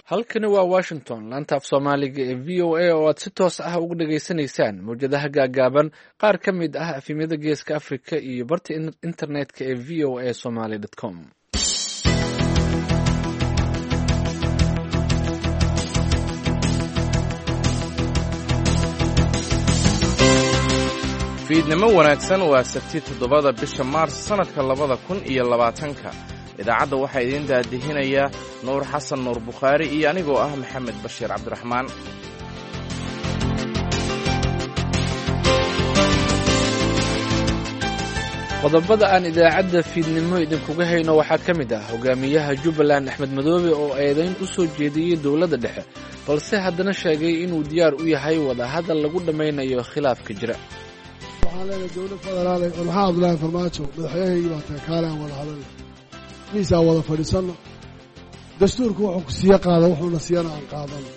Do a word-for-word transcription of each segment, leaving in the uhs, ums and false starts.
halkani waa washington laanta af soomaaliga ee v o a oo aad si toos ah uga dhageysanaysaan mawjadaha gaagaaban qaar ka mid ah afimyada geeska africa iyo barta internetka ee v o a somaly com. fiidnimo wanaagsan waa sabti toddobada bisha maars sannadka labada kun iyo labaatanka idaacadda waxaa idiin daadihinaya nuur xasan nuur bukhaari iyo anigoo ah maxamed bashiir cabdiraxmaan. qodobada aan idaacadda fiidnimo idinkuga hayno waxaa ka mid ah hogaamiyaha jubbaland axmed madoobe oo eedayn u soo jeediyey dowladda dhexe balse haddana sheegay inuu diyaar u yahay wadahadal lagu dhammaynayo khilaafka jira. waxaan leenahay dowlad federaal ee maxaa abdullaahi farmaajo madaxweynahaygii baa tahay kaale aan wada hadalno miisaan wada fadhiisanno dastuurku wuxuu ku siiya qaada wuxuuna siiyana aan qaadano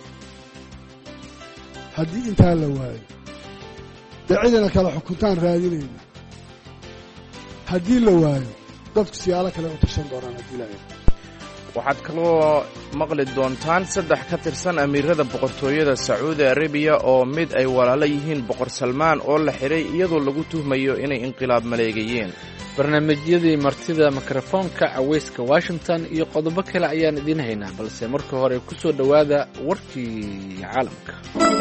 haddii intaa la waayo dee cidina kale xukuntaan raadinayna haddii la waayo dadku siyaalo kale u tashan doonaan haddii la eego. waxaad kaloo maqli doontaan saddex ka tirsan amiirada boqortooyada sacuudi arabiya oo mid ay walaalo yihiin boqor salmaan oo la xidhay iyadoo lagu tuhmayo inay inqilaab maleegayeen. barnaamijyadii martida mikrofoonka caweyska washington iyo qodobo kale ayaan idiin haynaa balse marka hore ku soo dhowaada warkii caalamka.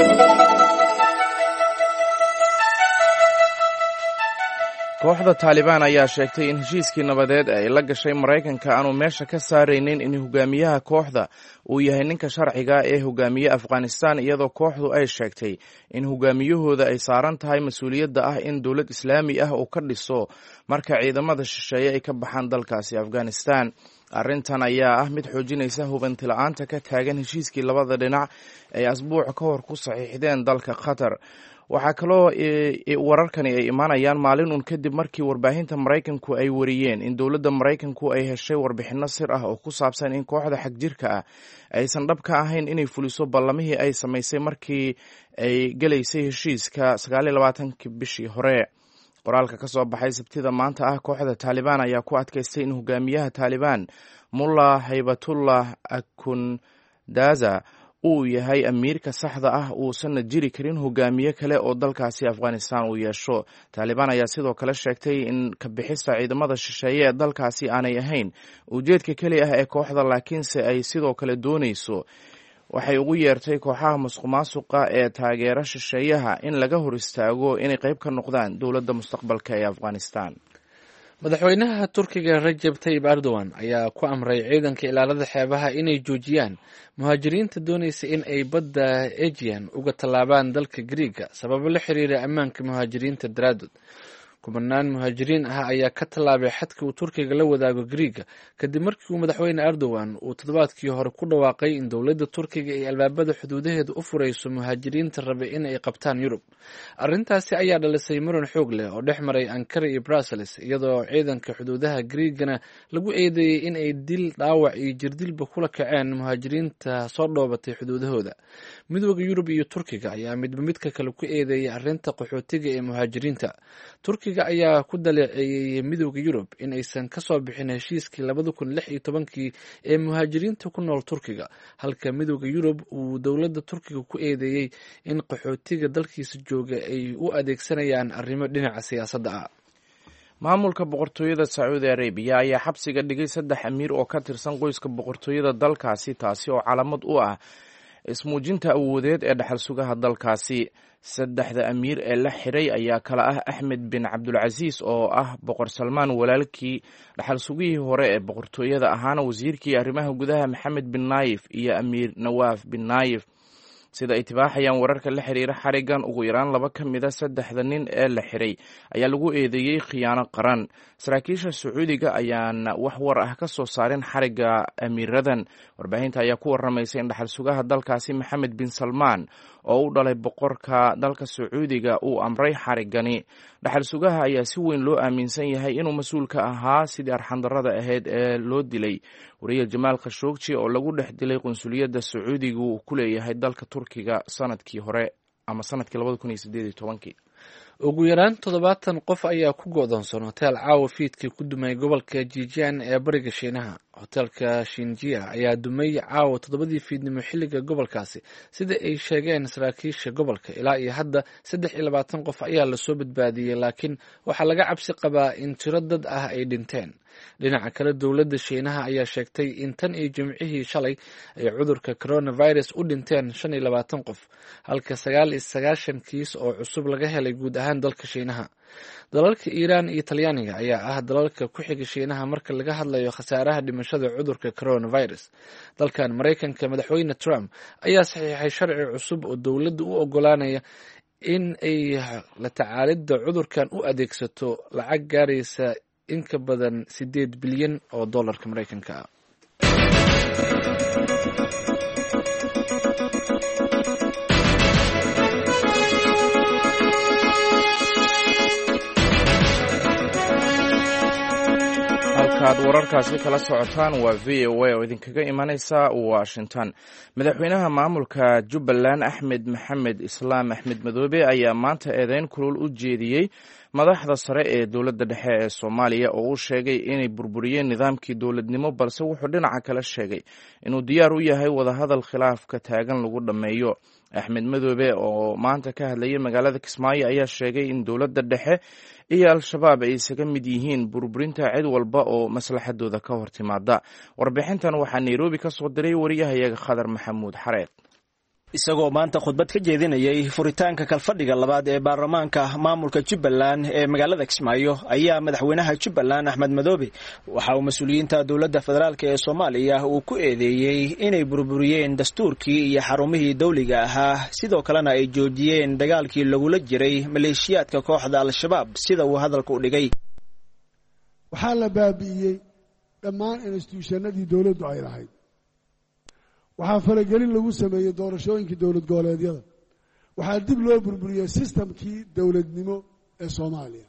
kooxda taalibaan ayaa sheegtay in heshiiskii nabadeed ee ay la gashay maraykanka aanu meesha ka saaraynin in hogaamiyaha kooxda uu yahay ninka sharciga ee hogaamiye afghanistan iyadoo kooxdu ay sheegtay in hogaamiyahooda ay saaran tahay mas-uuliyadda ah in dowlad islaami ah uu ka dhiso marka ciidamada shisheeye ay ka baxaan dalkaasi afghanistan. arrintan ayaa ah mid xoojinaysa hubanti la-aanta ka taagan heshiiskii labada dhinac ay asbuuc ka hor ku saxiixdeen dalka qatar. waxaa kaloo wararkani ay imaanayaan maalin uun kadib markii warbaahinta maraykanku ay wariyeen in dowladda maraykanku ay heshay warbixinno sir ah oo ku saabsan in kooxda xagjirka ah aysan dhab ka ahayn inay fuliso ballamihii ay samaysay markii ay gelaysay heshiiska sagaal iyo labaatankii bishii hore. qoraalka ka soo baxay sabtida maanta ah kooxda taalibaan ayaa ku adkaystay in hogaamiyaha taalibaan mullah haybatullah akundaza uu yahay amiirka saxda ah uusanna jiri karin hogaamiye kale oo dalkaasi afghanistan uu yeesho. taalibaan ayaa sidoo kale sheegtay in ka bixista ciidamada shisheeye ee dalkaasi aanay ahayn ujeedka keli ah ee kooxda laakiinse ay sidoo kale doonayso waxay ugu yeertay kooxaha musuqmaasuqa ee taageera shisheeyaha in laga hor istaago inay qayb ka noqdaan dowladda mustaqbalka ee afghanistan. madaxweynaha turkiga rajab tayyib erdogan ayaa ku amray ciidanka ilaalada xeebaha inay joojiyaan muhaajiriinta doonaysa in ay badda egean uga tallaabaan dalka griiga sababo la xiriira ammaanka muhaajiriinta daraadood. kubanaan muhaajiriin ah ayaa ka tallaabay xadka uu turkiga la wadaago griiga kadib markii uu madaxweyne erdogan uu toddobaadkii hore ku dhawaaqay in dowladda turkiga ay albaabada xuduudaheeda u furayso muhaajiriinta rabe in ay qabtaan yurub. arrintaasi ayaa dhalisay muran xoog leh oo dhex maray ankara iyo brussels iyadoo ciidanka xuduudaha griigana lagu eedeeyey in ay dil dhaawac iyo jirdilba kula kaceen muhaajiriinta soo dhoobatay xuduudahooda. midooda yurub iyo turkiga ayaa midba midka kale ku eedeeyay arrinta qaxootiga ee muhaajiriinta. turkiga ayaa ku daleeceeyey midooda yurub in aysan ka soo bixin heshiiskii labada kun lix iyo tobankii ee muhaajiriinta ku nool turkiga halka midooda yurub uu dowladda turkiga ku eedeeyey in qaxootiga dalkiisa jooga ay u adeegsanayaan arrimo dhinaca siyaasadda ah. maamulka boqortooyada sacuudi arabiya ayaa xabsiga dhigay saddex amiir oo ka tirsan qoyska boqortooyada dalkaasi taasi oo calaamad u ah ismuujinta awoodeed ee dhaxal sugaha dalkaasi. saddexda amiir ee la xidhay ayaa kala ah axmed bin cabdulcasiis oo ah boqor salmaan walaalkii dhaxal sugihii hore ee boqortooyada ahaana wasiirkii arrimaha gudaha maxamed bin naayif iyo amiir nawaaf bin naayif. sida ay tibaaxayaan wararka la xiriira xarigan ugu yaraan laba ka mid a saddexda nin ee la xidhay ayaa lagu eedeeyey khiyaano qaran. saraakiisha sacuudiga ayaana wax war ah ka soo saarin xariga amiiradan. warbaahinta ayaa ku waramaysa in dhaxal sugaha dalkaasi maxamed bin salmaan oo u dhalay boqorka dalka sacuudiga uu amray xarigani. dhaxal sugaha ayaa si weyn loo aaminsan yahay inuu mas-uul ka ahaa sidii arxandarrada ahayd ee loo dilay wariye jamaal khashoogji oo lagu dhex dilay qunsuliyadda sacuudiga uu ku leeyahay dalka turkiga sanadkii hore ama sanadkii labada kun iyo sideed iyo tobankii. ugu yaraan toddobaatan qof ayaa ku go'doonsan hotel caawa fiidkii ku dumay gobolka jijian ee bariga shiinaha. hotelka shinjia ayaa dumay caawa toddobadii fiidnimo xilliga gobolkaasi sida ay sheegeen saraakiisha gobolka. ilaa iyo hadda saddex iyo labaatan qof ayaa lasoo badbaadiyey, laakiin waxaa laga cabsi qabaa in tiro dad ah ay dhinteen. dhinaca kale dowladda shiinaha ayaa sheegtay in tan iyo jimcihii shalay ay cudurka coronavirus u dhinteen shan iyo labaatan qof, halka sagaal iyo sagaashan kiis oo cusub laga helay guud ahaan dalka shiinaha. dalalka iiraan iyo talyaaniga ayaa ah dalalka ku xiga shiinaha marka laga hadlayo khasaaraha dhimashada cudurka coronavirus. dalkan maraykanka, madaxweyne trump ayaa saxiixay sharci cusub oo dowladda u ogolaanaya in ay la tacaalidda cudurkan u adeegsato lacag gaaraysa in ka badan sideed bilyan oo dollarka maraykanka ah. halkaad wararkaasi kala socotaan waa v o a oo idinkaga imanaysa washington. madaxweynaha maamulka jubbaland axmed maxamed islaam axmed madoobe ayaa maanta eedeyn kulul u jeediyey madaxda sare ee dowladda dhexe ee soomaaliya oo uu sheegay inay burburiyeen nidaamkii dowladnimo, balse wuxuu dhinaca kale sheegay inuu diyaar u yahay wadahadal khilaafka taagan lagu dhammeeyo. axmed madoobe oo maanta ka hadlayay magaalada kismaayo ayaa sheegay in dowladda dhexe iyo al-shabaab ay isaga mid yihiin burburinta cid walba oo maslaxadooda ka hor timaada. warbixintan waxaa nairobi ka soo diray wariyahayaga khadar maxamuud xareed. isagoo maanta khudbad ka jeedinayay furitaanka kalfadhiga labaad ee baarlamaanka maamulka Jubbaland ee magaalada Kismaayo ayaa madaxweynaha Jubbaland Axmed Madoobe waxa uu mas'uuliyiinta dowladda federaalka ee Soomaaliya uu ku eedeeyay inay burburiyeen dastuurkii iyo xarumihii dawliga ahaa, sidoo kalena ay joojiyeen dagaalkii lagula jiray maleeshiyaadka kooxda al-shabaab sida uu hadalka u dhigay. waxaa la baabi'iyey dhammaan institutionadii dowladdu ay lahayd. waxaa faragelin lagu sameeyey doorashooyinkii dowlad goboleedyada. waxaa dib loo burburiyey sistamkii dowladnimo ee Soomaaliya.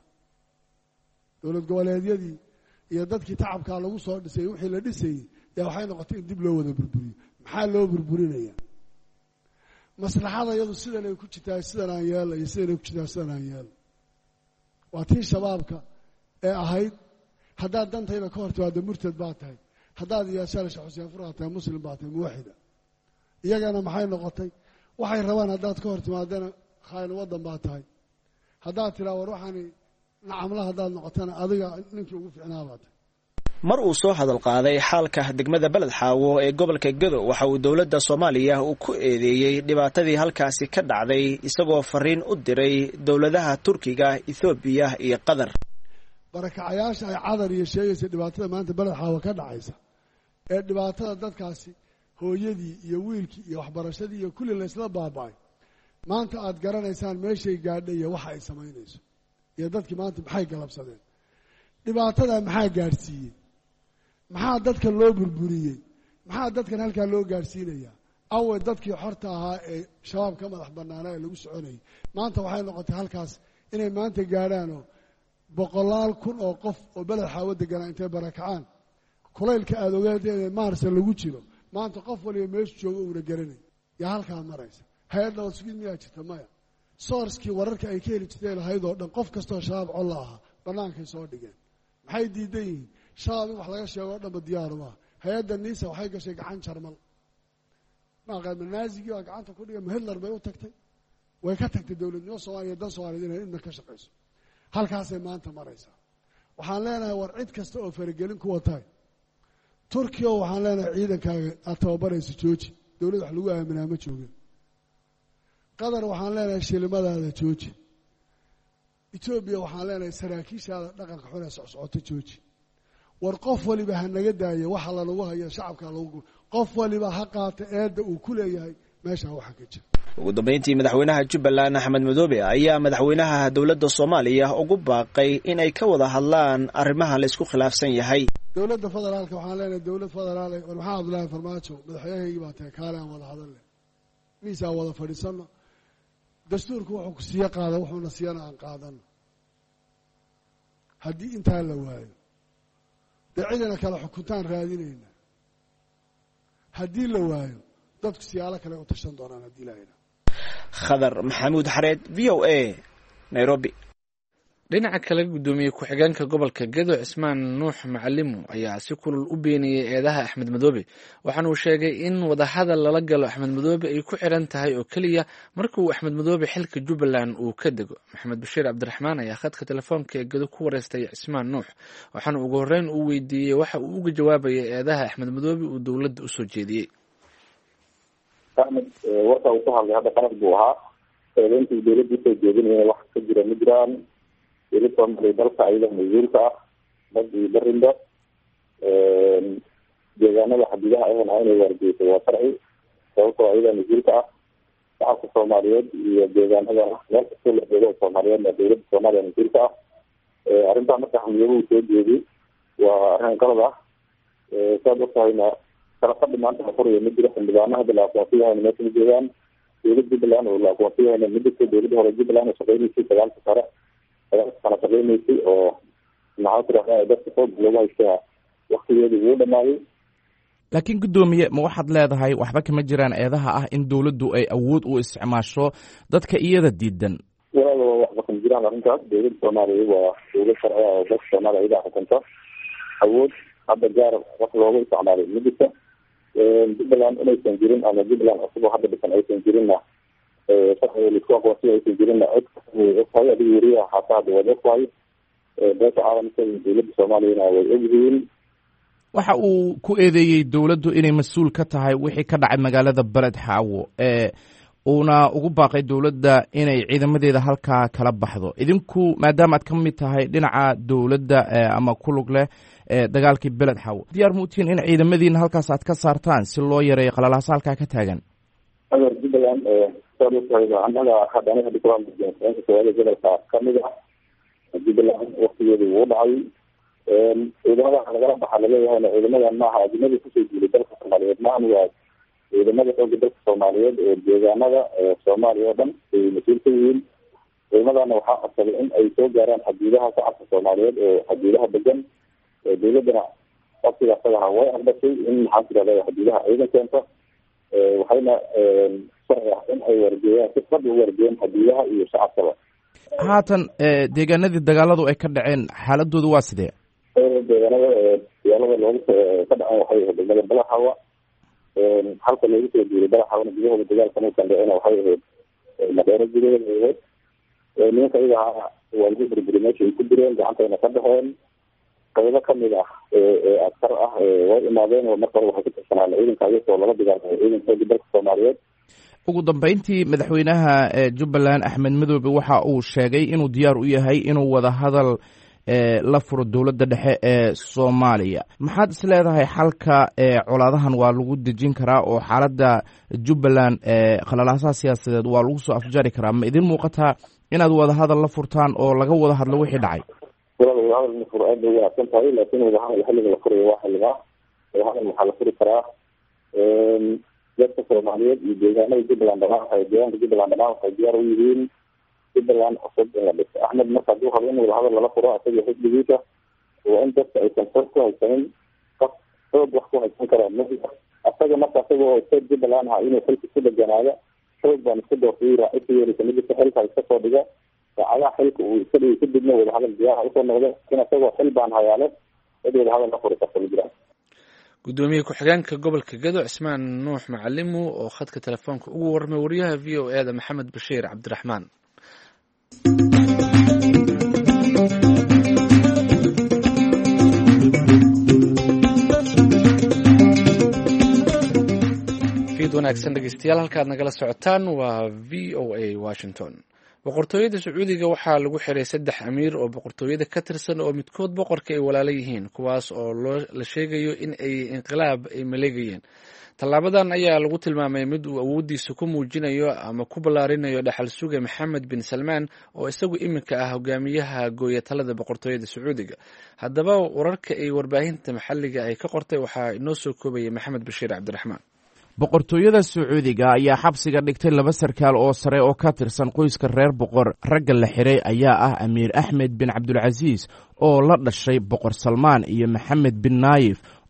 dowlad goboleedyadii iyo dadkii tacabkaa lagu soo dhisay wixii la dhisayey yaa waxay noqotay in dib loo wada burburiyo. maxaa loo burburinaya? maslaxada iyadu sidan ay ku jirtaa sidan aan yeelno iyo sidan ay ku jirtaa sidan aan yeelno. waa tii shabaabka ee ahayd haddaad dantayda ka hor timaado murtad baa tahay, haddaad yeeshaan sheekh xuseen furqaa tahay muslim baa tahay muwaxida. iyagana maxay noqotay? waxay rabaan haddaad ka hor timaadana khayr wadan baa tahay, haddaad tiraa war waxaani nacamla haddaad noqotana adiga ninkii ugu fiicnaa baa tahay. mar uu soo hadal qaaday xaalka degmada Beled Xaawo ee gobolka Gedo waxa uu dowladda Soomaaliya uu ku eedeeyay dhibaatadii halkaasi ka dhacday, isagoo fariin u diray dowladaha Turkiga, Ethiopia iyo Qatar. barakacayaasha ay cadar iyo sheegaysa dhibaatada maanta Beled Xaawo ka dhacaysa ee dhibaatada dadkaasi hooyadii iyo wiilkii iyo waxbarashadii iyo kulli la isla baaba'ay. maanta aad garanaysaan meeshay gaadhay iyo waxa ay samaynayso iyo dadkii maanta maxay galabsadeen. dhibaatada maxaa gaadhsiiyey? maxaa dadka loo burburiyey? maxaa dadkan halkaa loo gaadhsiinayaa? awe dadkii xorta ahaa ee shabaab ka madax bannaanaa ee lagu soconayay maanta waxay noqotay halkaas inay maanta gaadhaanoo boqolaal kun oo qof oo Beled Xaawo deganaa intay barakacaan kulaylka aad ogaadeen maarsa lagu jiro maanta qof waliba meesha jooga uuna garanay yaa halkaa maraysa. hay-ad nabad sugid miyaa jirta? maya. soorskii wararka ay ka heli jirtay lahayd oo dhan qof kastoo shabaab colla ahaa bannaankay soo dhigeen. maxay diidan yihiin? shabaab in wax laga sheego o dhanba diyaaru maaha. hay-adda niisa waxay gashay gacan jarmal. naazigii baa gacanta ku dhigay, hitler bay u tagtay, way ka tagtay dowladnimo Soomaaliya dan Soomaaliyeed inay idna ka shaqayso. halkaasay maanta maraysaa. waxaan leenahay war cid kasta oo faragelin ku wataay Turkiya waxaan leenahay ciidankaaga aad tababarayso jooji, dowlad wax lagu aaminaa ma joogin. Qatar waxaan leenahay shilimadaada jooji. Ethiopia waxaan leenahay saraakiishaada dhaqanka xun ee socsocoto jooji. war qof waliba ha naga daayo waxa la lagu hayo shacabka lagu qof waliba ha qaata eeda uu ku leeyahay meesha waxa ka jira. ugu dambeyntii madaxweynaha Jubbaland Axmed Madoobe ayaa madaxweynaha dowladda Soomaaliya ugu baaqay in ay ka wada hadlaan arrimaha la isku khilaafsan yahay. dowladda federaalka waxaan leenahay dowlad federaal ee waxaa Abdullaahi Farmaajo madaxweynahayga baa tahay kaale aan wada hadal leh. miisa wada fadhiisano. dastuurku wuxuu ku siya qaada wuxuuna siyana aan qaadano. haddii intaa la waayo cidina kala xukuntaan raadinayna. haddii la waayo dadku siyaalo kale u tashan doonaan haddii la yidhaahdo. Khadar Maxamuud Xareed, V O A, nairobi. dhinaca kale guddoomiye ku-xigeenka gobolka gedo cismaan nuux macalimu ayaa si kulul u beeniyey eedaha axmed madoobe waxaana uu sheegay in wadahadal lala galo axmed madoobe ay ku xiran tahay oo keliya marka uu axmed madoobe xilka jubbaland uu ka dego. maxamed bashiir cabdiraxmaan ayaa khadka telefoonka ee gedo ku wareystay cismaan nuux waxaana ugu horreyn uu weydiiyey waxa uu uga jawaabayay eedaha axmed madoobe uu dowladda usoo jeediyey. axmed warka uu ku hadlay hadda qalad buu ahaa, eedeyntii dowladda usoo jeedinaya wax ka jira ma jiraan. dowlad soomaaliya dalka ayada mas-uulka ah bad iyo barinba deegaanada xadidaha ahna inay waargeyso waa sharci, sababtoo ayada mas-uulka ah. shacabka soomaaliyeed iyo deegaanada meel kastoo la joogo soomaaliyeedna dowladda soomaaliya mas-uulka ah. arrintaa marka xamiyaba uu soo jeediy waa arrin qalad ah. saad ogtahayna kala fadhi maanta la furayo ma jiro, xildhibaano hadda la aqoonsiyahayna meesha ma joogaan. dowlad jubbaland oo la aqoonsiyahayna ma jirto. dowladda hore jubbaland oo shaqeynaysay sagaalka sare kala shaqeynaysay oo maxaa tirahdaa dadka xoog looga haystaa waktigeedii wuu dhamaaday. laakiin guddoomiye ma waxaad leedahay waxba kama jiraan eedaha ah in dowladdu ay awood u isticmaasho dadka iyada diidan? walaal waxba kama jiraan arrintaas. dowladda soomaaliya waa dowlad sharci ah oo dadka soomaaliya ayadaa xukunta. awood hadda gaar wax looga isticmaalay ma jirta. jubbaland inaysan jirin ama jubbaland cusub oo hadda dhisan aysan jirinna sharciga laisku aqoonsiya aysan jirinna cod ogtahay. adiga weriyaha xataa hadda waad ogtahay. beesha caalamka iyo dowladda soomaaliyana way ogyihiin. waxa uu ku eedeeyey dowladdu inay mas-uul ka tahay wixii ka dhacay magaalada beled xaawo ee uuna ugu baaqay dowladda inay ciidamadeeda halkaa kala baxdo. idinku maadaama aad ka mid tahay dhinaca dowladda ama ku lug leh dagaalkii beled xaawo, diyaar muutiin in ciidamadiina halkaas aad ka saartaan si loo yareeyo qalalaasa halkaa ka taagan? adeer jubbaland saad ogtahay anaga hadda aniga dikulanka soomaaliya gobolka kamid ah. jubbaland waktigeedii wuu dhacay. ciidamada lagala baxa laleeyahayna ciidamadan maaha ajnadi kusoo jiilay dalka soomaaliyeed maahan, waa ciidamada xooga dalka soomaaliyeed oo deegaanada soomaaliya oo dhan ay mas-uul ka yihiin. ciidamadana waxaa codsaday in ay soo gaaraan xadiidaha shacabka soomaaliyeed oo xadiidaha degan. dowladdana waqtiga asagaha way aqbashay in maxaa tirahda xadiidaha ciidan keento. waxayna sharci ah in ay waargeeyaan si fadhi u waargeeyaan xadiidaha iyo shacabkaba. haatan deegaanadii dagaaladu ay ka dhaceen xaaladoodu waa sidee? deegaanada dagaalada looga ka dhacan waxay ahayd degmada balaxawa. halka loogu soo diiray balaxawana gudahooda dagaalka markaan dhacena waxay ahayd madheero gudaheeda ahayd. nimanka iyaga ahaa waa lagu burburi meesha ay ku direen, gacantayna ka dhexeen. qaybo kamid ah ee askar ah way imaadeen oo marka hore waxay ka tirsanaan ciidanka ayagoo lala dagaalamayo ciidankoodii dalka soomaaliyeed. ugu dambeyntii madaxweynaha jubbaland axmed madoobe waxa uu sheegay inuu diyaar u yahay inuu wada hadal la furo dowladda dhexe ee soomaaliya. maxaad is leedahay xalka colaadahan waa lagu dejin karaa oo xaaladda jubbaland khalalaasaha siyaasadeed waa lagu soo afjari karaa? ma idin muuqataa inaad wada hadal la furtaan oo laga wada hadlo wixii dhacay? walaal wadahadal ma furo aad bay wanaagsan tahay, laakiin wadahadal xilliga la furayo waa xilligaa. wadahadal waxaa la furi karaa dadka soomaaliyeed iyo deegaanada jubbaland dhamaan waxay deegaanka jubbaland dhamaan waxay diyaar u yihiin jubbaland cusub in la dhiso. axmed marka hadduu rabo in wadahadal lala furo isaga xisbigiisa waa in dadka aysan xoog ku haysanin. qof xoog wax ku haysan karaa ma asaga marka isaga oo state jubbaland aha inuu xilka ku deganaado xoog baan isku doortay raaci ka yeelisa ma jirto. xilka iska soo dhiga saacadaha xilka uu iska dhigay kadibna wadahadal diyaar usoo noqda in isagoo xil baan hayaale cid wadahadal la furi karta ma jiraan. gudoomiye ku-xigeenka gobolka gedo cismaan nuux macalimu oo khadka telefoonka ugu warramay wariyaha v o e da maxamed bashiir cabdiraxmaan. fiid wanaagsan dhegeystayaal, halkaad nagala socotaan waa v o a washington. boqortooyada sacuudiga waxaa lagu xiray saddex amiir oo boqortooyada ka tirsan oo midkood boqorka ay walaalo yihiin, kuwaas oo la sheegayo in ay inqilaab ay maleegayeen. tallaabadan ayaa lagu tilmaamay mid uu awooddiisa ku muujinayo ama ku ballaarinayo dhaxal suge maxamed bin salmaan oo isagu iminka ah hogaamiyaha gooya talada boqortooyada sacuudiga. haddaba wararka ay warbaahinta maxalliga ay ka qortay waxaa inoo soo koobayay maxamed bashiir cabdiraxmaan. boqortooyada sacuudiga ayaa xabsiga dhigtay laba sarkaal oo sare oo ka tirsan qoyska reer boqor. ragga la xiray ayaa ah amiir axmed bin cabdulcasiis oo la dhashay boqor salmaan iyo maxamed bin naayif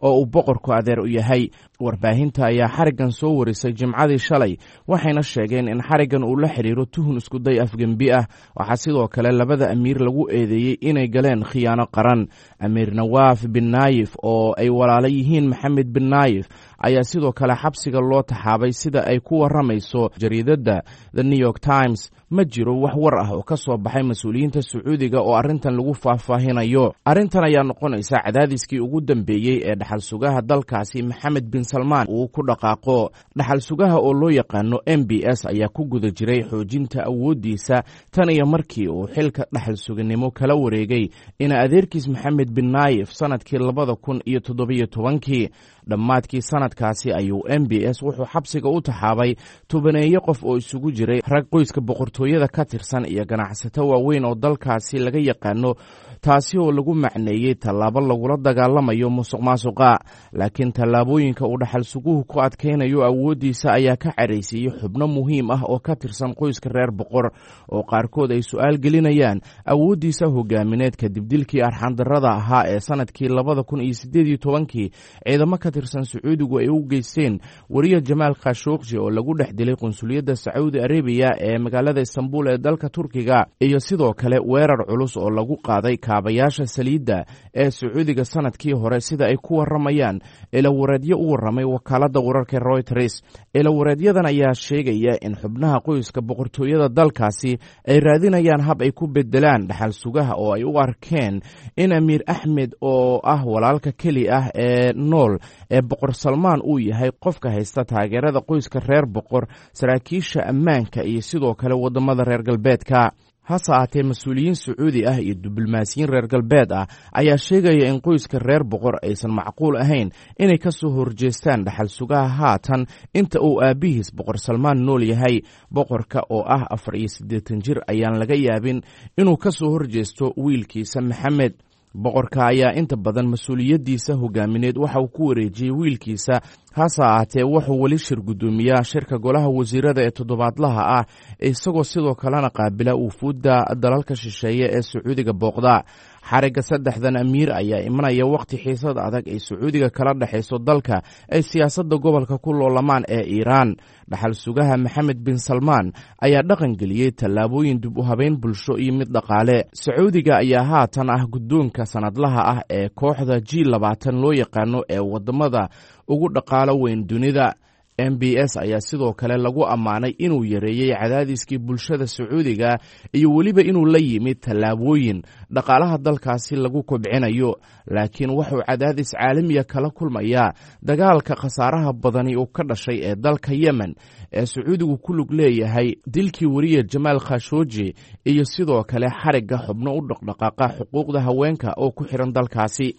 oo uu boqorku adeer u yahay. warbaahinta ayaa xariggan soo warisay jimcadii shalay waxayna sheegeen in xariggan uu la xidhiiro tuhun iskuday afgembi ah. waxaa sidoo kale labada amiir lagu eedeeyey inay galeen khiyaano qaran. amiir nawaaf bin naayif oo ay walaalo yihiin maxamed bin naayif ayaa sidoo kale xabsiga loo taxaabay sida ay ku warramayso jariidadda the new york times. ma jiro wax war ah oo ka soo baxay mas-uuliyiinta sacuudiga oo arrintan lagu faahfaahinayo. arrintan ayaa noqonaysa cadaadiskii ugu dambeeyey ee dhaxal sugaha dalkaasi maxamed bin salmaan uu ku dhaqaaqo. dhaxal sugaha oo loo yaqaano m b s ayaa ku guda jiray xoojinta awooddiisa tan iyo markii uu xilka dhaxal suganimo kala wareegay ina adeerkiis maxamed bin naayif sanadkii labada kun iyo toddobiyo tobankii. dhammaadkii sanadkaasi ayuu m b s wuxuu xabsiga u taxaabay tobaneeyo qof oo isugu jiray rag qoyska boqortooyada ka tirsan iyo ganacsato waaweyn oo dalkaasi laga yaqaano, taasi oo lagu macneeyey tallaabo lagula dagaalamayo musuq maasuqa. laakiin tallaabooyinka uu dhaxal suguhu ku adkaynayo awooddiisa ayaa ka caraysiiyey xubno muhiim ah oo ka tirsan qoyska reer boqor oo qaarkood ay su'aal gelinayaan awooddiisa hogaamineed kadib dilkii arxandarrada ahaa ee sanadkii labada kun iyo siddeed iyo tobankii ciidamo ka tirsan sacuudigu ay u geysteen wariye jamaal khashoggi oo lagu dhex dilay qunsuliyadda sacuudi arabiya ee magaalada istanbul ee dalka turkiga, iyo sidoo kale weerar culus oo lagu qaaday kaabayaasha saliidda ee sacuudiga sanadkii hore sida ay ku warramayaan ilawareedyo u warramay wakaaladda wararka Reuters. ilawareedyadan ayaa sheegaya in xubnaha qoyska boqortooyada dalkaasi ay raadinayaan hab ay ku bedelaan dhaxal sugaha oo ay u arkeen in amiir axmed oo ah walaalka keli ah ee nool ee boqor salmaan uu yahay qofka haysta taageerada qoyska reer boqor, saraakiisha ammaanka iyo sidoo kale waddamada reer galbeedka. hase ahaatee mas-uuliyiin sacuudi ah iyo diblomaasiyiin reer galbeed ah ayaa sheegaya in qoyska reer boqor aysan macquul ahayn inay ka soo horjeestaan dhaxal sugaha haatan inta uu aabbihiis boqor salmaan nool yahay. boqorka oo ah afar iyo siddeetan jir ayaan laga yaabin inuu ka soo horjeesto wiilkiisa maxamed. boqorka ayaa inta badan mas-uuliyaddiisa hogaamineed waxa uu ku wareejiyey wiilkiisa, hase ahaatee wuxuu weli shir guddoomiyaa shirka golaha wasiirada ee toddobaadlaha ah isagoo sidoo kalena qaabila wufuudda dalalka shisheeye ee sacuudiga booqda. xarigga saddexdan amiir ayaa imanaya wakhti xiisad adag ay sacuudiga kala dhexayso dalka ay siyaasadda gobolka ku loolamaan ee iiraan. dhaxal sugaha maxamed bin salmaan ayaa dhaqan geliyey tallaabooyin dib u habeyn bulsho iyo mid dhaqaale. sacuudiga ayaa haatan ah guddoonka sanadlaha ah ee kooxda g labaatan loo yaqaano ee waddamada ugu dhaqaalo weyn dunida. m b s ayaa sidoo kale lagu ammaanay inuu yareeyey cadaadiskii bulshada sacuudiga iyo weliba inuu la yimid tallaabooyin dhaqaalaha dalkaasi lagu kobcinayo, laakiin wuxuu cadaadis caalamiya kala kulmayaa dagaalka khasaaraha badani uu ka dhashay ee dalka yemen ee sacuudigu ku lug leeyahay dilkii wariye jamaal khashoggi iyo sidoo kale xarigga xubno u dhaqdhaqaaqa xuquuqda haweenka oo ku xihan dalkaasi.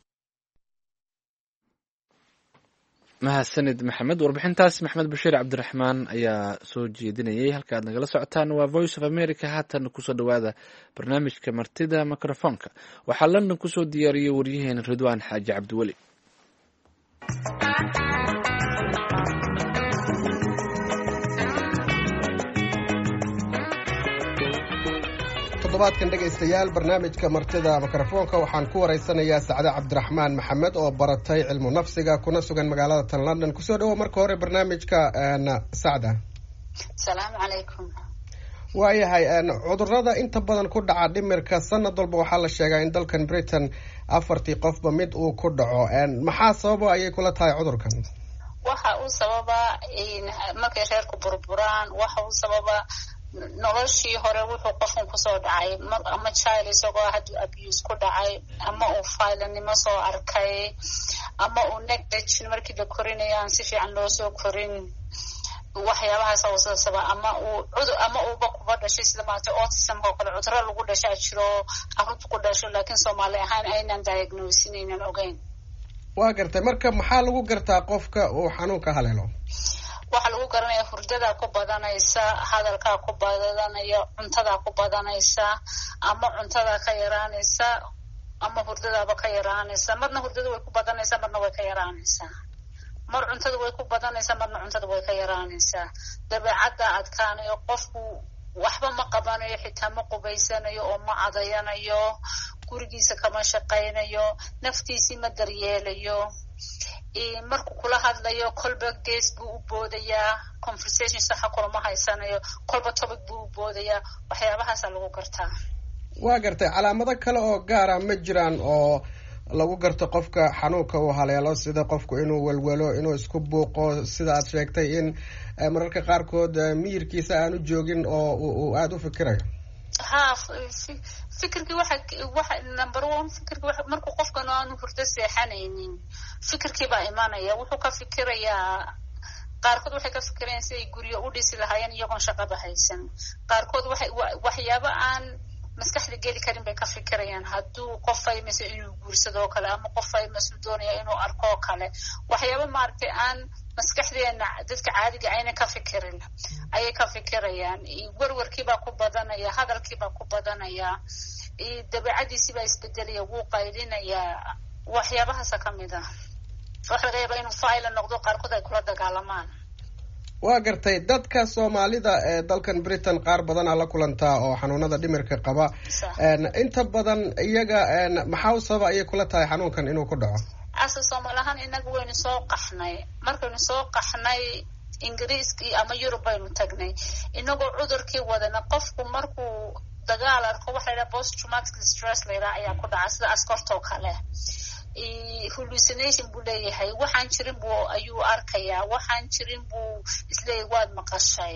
mahadsanid maxamed. warbixintaas maxamed bashiir cabdiraxmaan ayaa soo jeedinayay. halka aad nagala socotaan waa voice of america. haatan kusoo dhowaada barnaamijka martida mikrofoonka. waxaa london kusoo diyaariyey waryaheena ridwaan xaaji cabdiweli. toddobaadkan dhegaystayaal barnaamijka martida mikrofoonka waxaan ku waraysanayaa sacde cabdiraxmaan maxamed oo baratay cilmu nafsiga kuna sugan magaalada tan london. kusoo dhawo marka hore barnaamijka sacda. asalaamu calaykum. waayahay cudurada inta badan ku dhaca dhimirka sanad walba waxaa la sheegaa in dalkan britain afartii qofba mid uu ku dhaco. maxaa sababa ayay kula tahay cudurkan? waxa uu sababa markay reerku burburaan, waxa uu sababa noloshii hore wuxuu qofkan kusoo dhacay ama child isagoo hadduu abuse ku dhacay ama uu faylanimo soo arkay ama uu negdej markii la korinayo aan si fiican loo soo korin, waxyaabahaas oo sababa ama uu cudur ama uuba kuba dhashay sida maanta autism oo kale cudurro lagu dhashaa jiro carruurta ku dhasho laakiin Soomaali ahaan aynan diagnosin aynan ogeyn. waa gartay. marka maxaa lagu gartaa qofka uu xanuunka haleelo? waxaa lagu garanaya hurdada ku badanaysa, hadalkaa ku badanaya, cuntada ku badanaysa ama cuntada ka yaraanaysa ama hurdadaaba ka yaraanaysa. marna hurdada way ku badanaysaa marna way ka yaraanaysaa. mar cuntada way ku badanaysaa marna cuntada way ka yaraanaysaa. dabeecadda adkaanayo, qofku waxba ma qabanayo, xitaa ma qubaysanayo oo ma cadayanayo, gurigiisa kama shaqaynayo, naftiisii ma daryeelayo, markuu kula hadlayo kolba gees buu u boodayaa, conversation saxa kulama haysanayo, kolba topic buu u boodayaa. waxyaabahaasa lagu gartaa. waa gartay calaamado kale oo gaara ma jiraan oo lagu garto qofka xanuunka uu haleelo, sida qofku inuu welwelo, inuu isku buuqo, sida aad sheegtay in mararka qaarkood miyirkiisa aanu joogin oo uu aada u fikirayo? ha fikirkii waxa waxa number one fikirkii waxa markuu qofkan aanu hurdo seexanaynin fikirkii baa imaanaya. wuxuu ka fikirayaa, qaarkood waxay ka fikirayaan si ay guryo u dhisi lahaayeen iyagoon shaqada haysan. qaarkood waxay waxyaabo aan maskaxda geli karin bay ka fikirayaan. hadduu qof ay mise inuu guursado kale, ama qof ay masu doonaya inuu arko kale, waxyaabo maaragtay aan maskaxdeena dadka caadiga ayna ka fikirin ayay ka fikirayaan. warwarkii baa ku badanaya, hadalkii baa ku badanaya, dabeecadiisii baa isbedelaya, wuu qaydinayaa. waxyaabahaasa ka mid ah. waxa laga yaabaa inuu faila noqdo, qaarkood ay kula dagaalamaan. waa gartay dadka Soomaalida ee dalkan Britain qaar badan la kulantaa oo xanuunada dhimirka qaba. inta badan iyaga maxaa u sababa ay kula tahay xanuunkan inuu ku dhaco? asal Soomaalihan inagu waynu soo qaxnay. markaynu soo qaxnay Ingiriiskii ama Yurub baynu tagnay inagoo cudurkii wadana. qofku markuu dagaal arko waxa la yidhaha post traumatic stress la yidhaha ayaa ku dhaca, sida askartoo kale. hallucination buu leeyahay, waxaan jirin buu ayuu arkayaa, waxaan jirin buu isleeyahay waad maqashay.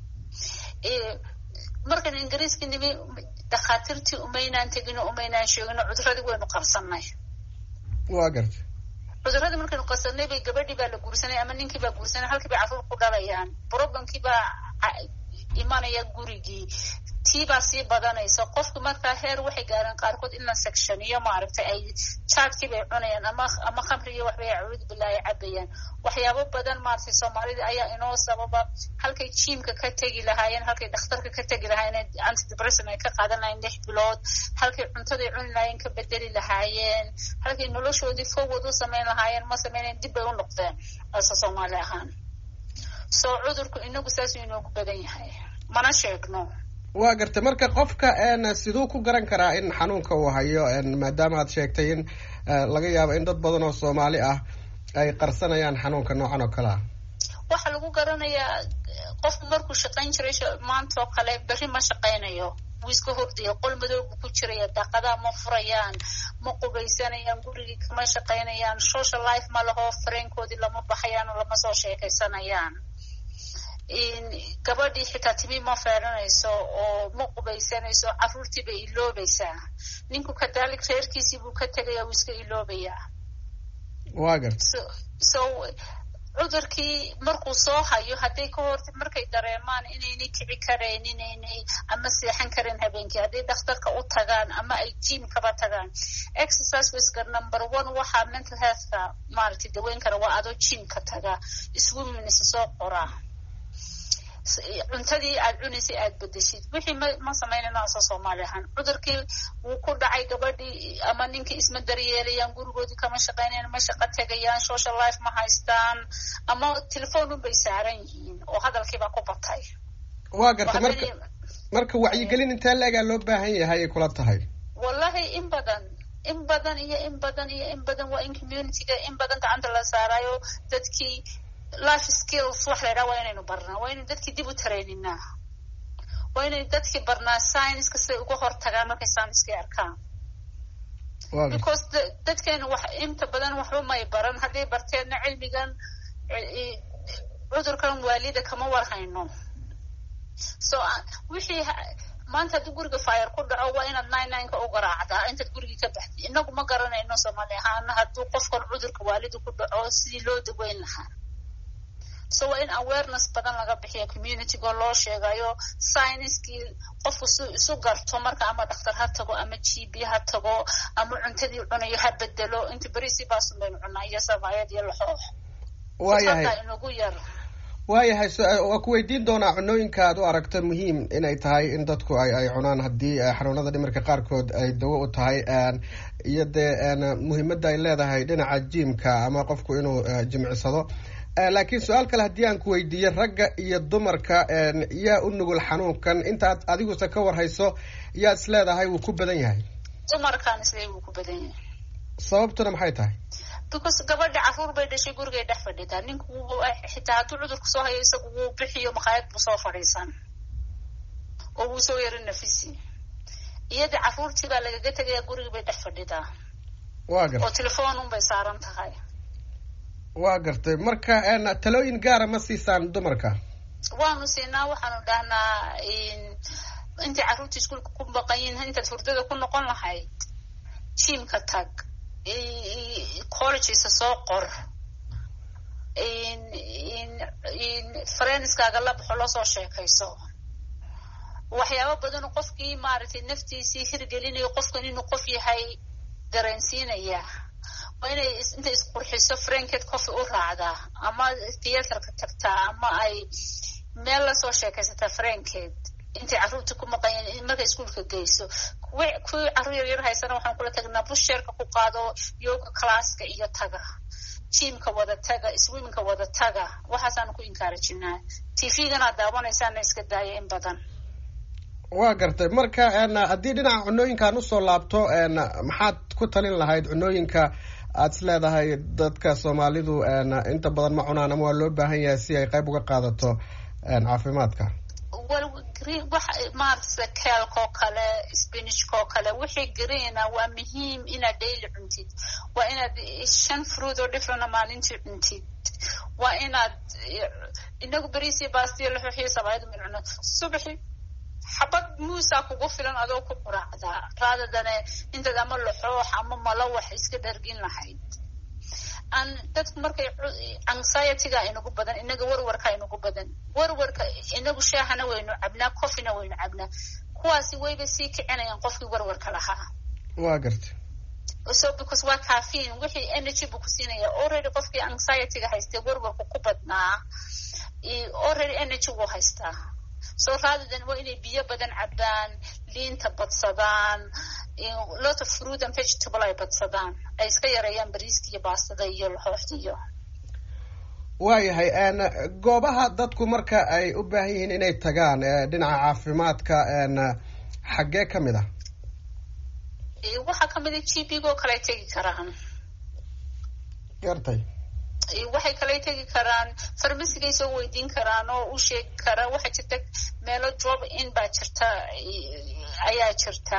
markan ingiriiskii nimi dhakhaatiirtii umaynaan tegino, umaynaan sheegino, cuduradii waynu qarsanay. waa gartay cuduradii markaynu qarsanay bay gabadhii baa la guursanay ama ninkii baa guursanay, halkii bay carruur ku dhalayaan, problemkii baa imanaya gurigii, tii baa sii badanaysa. qofku markaa heer waxay gaareen qaarkood in la sectioniyo, maaragtay ay jaadkii bay cunayaan ama ama khamriyo waxbay acuud bilaahi cabayaan. waxyaabo badan maaragtay Soomaalida ayaa inoo sababa. halkay jiimka ka tegi lahaayeen, halkay dhakhtarka ka tegi lahaayeen, antidepressant ay ka qaadan lahaayeen lix bilood, halkay cuntaday cuni lahaayeen ka bedeli lahaayeen, halkay noloshoodii forward u samayn lahaayeen ma samaynayn, dib bay u noqdeen asa Soomaali ahaan. soo cudurku inagu saasuu inoogu badan yahay, mana sheegno. waa gartay marka qofka siduu ku garan karaa in xanuunka uu hayo, maadaama aad sheegtay in laga yaabo in dad badan oo Soomaali ah ay qarsanayaan xanuunka noocan oo kale ah? waxa lagu garanayaa qofku markuu shaqayn jiray maanta oo kale berri ma shaqaynayo, wuu iska hordaya, qol madow buu ku jiraya, daaqadaha ma furayaan, ma qubaysanayaan, gurigii kama shaqaynayaan, social life ma laho, fareenkoodii lama baxayaan oo lama soo sheekaysanayaan. gabadhii xitaa timi ma feeranayso oo ma qubaysanayso, carruurtii bay iloobaysaa. ninku kadaalik reerkiisii buu ka tegaya, wuu iska iloobayaa. waa garta so so cudurkii markuu soo hayo, hadday ka hor markay dareemaan inaynay kici karayn, inaynay ama seexan karin habeenkii, hadday dhakhtarka u tagaan ama ay jiim kaba tagaan. exercise waska number one waxaa mental healthka maaragtay daweyn kara waa adoo jiimka taga, iswiminisa soo qoraa, cuntadii aad cunaysay aad bedeshid. wixii ma ma samaynayno asoo Soomaali ahaan. cudurkii wuu ku dhacay, gabadhii ama ninkii isma daryeelayaan, gurigoodii kama shaqaynayaan, ma shaqo tegayaan, social life ma haystaan, ama telefoon unbay saaran yihiin oo hadalkiibaa ku batay. waa gartay marka marka wacyigelin intee la-egaa loo baahan yahay ay kula tahay? wallahi in badan in badan iyo in badan iyo in badan waa in communityga in badan gacanta la saarayo. dadkii life skills wax la yidhaha waa inaynu barnaa, waa inaynu dadkii dib u tareeninaa, waa inaynu dadkii barnaa science-ka siday uga hortagaan markay science-kii arkaan. because dadkeenu wax inta badan waxba may baran, hadday barteenna cilmigan cudurkan waalida kama warhayno. so wixii maanta haddii guriga fire ku dhaco waa inaad nine nine-ka u garaacdaa intaad gurigii ka baxday. inagu ma garanayno Soomaali ahaan hadduu qofkan cudurka waalidu ku dhaco sidii loo daweyn lahaa. so waa in awareness badan laga bixiyo community-ga, loo sheegayo science-kii qofku si isu garto marka ama dhakhtar ha tago ama G P ha tago ama cuntadii cunayo ha bedelo. inta berisi baasun baynu cunaa iyo sabaayad iyo laxoox. waayahay inagu yar waayahay waa ku weydiin doonaa cunooyinka aad u aragto muhiim inay tahay in dadku ay ay cunaan haddii xanuunada dhimirka qaarkood ay dawo u tahay, iyo dee muhiimadda ay leedahay dhinaca jiimka ama qofku inuu jimicsado. laakiin su-aal kale haddii aan ku weydiiyo, ragga iyo dumarka yaa u nugul xanuunkan? intaad adiguse ka warhayso yaa is leedahay wuu ku badan yahay? dumarkaan isleeyahay wuu ku badan yahay. sababtuna maxay tahay? because gabadha caruur bay dhashay gurigay dhex fadhidaa ninku xitaa hadduu cudurku soo hayo isagu wuu bixiyo maqaayad buu soo fadhiisan oo wuu soo yaro nafisi iyada caruurtii baa lagaga tegaya guriga bay dhex fadhidaa waa gartay oo telefoon un bay saaran tahay waa gartay marka talooyin gaara ma siisaan dumarka waanu siinaa waxaanu dhahnaa inta caruurtii iskuulka ku baqayin intaad hurdada ku noqon lahayd jiimka tag collegeisa soo qor friendskaaga la baxo lasoo sheekayso waxyaabo badan qofkii maaragtay naftiisii hirgelinayo qofkan inuu qof yahay dareensiinaya waa inay inta isqurxiso friendkeed coffee u raacdaa ama theaterka tagtaa ama ay meel lasoo sheekaysataa friendkeed intay caruurta ku maqayeen markay iskuulka geyso kuwii caruur yar yar haysana waxaan kula tagnaa busheerka ku qaado yoga classka iyo taga jiimka wada taga swimmingka wada taga waxaasaan ku encourageinaa tvgana daawanaysaana iska daaya in badan waa gartay marka haddii dhinaca cunooyinkaan usoo laabto maxaad ku talin lahayd cunooyinka aad is leedahay dadka soomaalidu inta badan ma cunaan ama waa loo baahan yahay si ay qayb uga qaadato caafimaadka maaragta keelkoo kale spinachkoo kale wixii greena waa muhiim inaad daily cuntid waa inaad shan fruit oo different maalintii cuntid waa inaad inagu beriisiyo baastiyo laxuxiyo sabaayadu min cuno subaxi xabad muusaa kugu filan adoo ku quraacdaa raadadane intaad ama laxoox ama malawax iska dhargin lahayd aan dadku markay anxietyga inagu badan inaga warwarka inagu badan warwarka inagu shaahana waynu cabnaa coffeena waynu cabnaa kuwaasi wayba sii kicinayaan qofkii warwarka lahaa waa gartay so because waa caffeine wixii energy buu ku siinaya already qofkii anxietyga haystay warwarku ku badnaa already energy wuu haystaa so rather than waa inay biyo badan cabaan liinta badsadaan lot of fruit and vegetable ay badsadaan ay iska yareeyaan bariiska iyo baastada iyo laxooxda iyo waayahay goobaha dadku marka ay u baahan yihiin inay tagaan dhinaca caafimaadka xaggee ka mid ah waxaa kamid a g p go kale tegi karaan gartay waxay kale tegi karaan farmasigay soo weydiin karaan oo u sheegi karaan waxaa jirta meelo drop in baa jirta ayaa jirta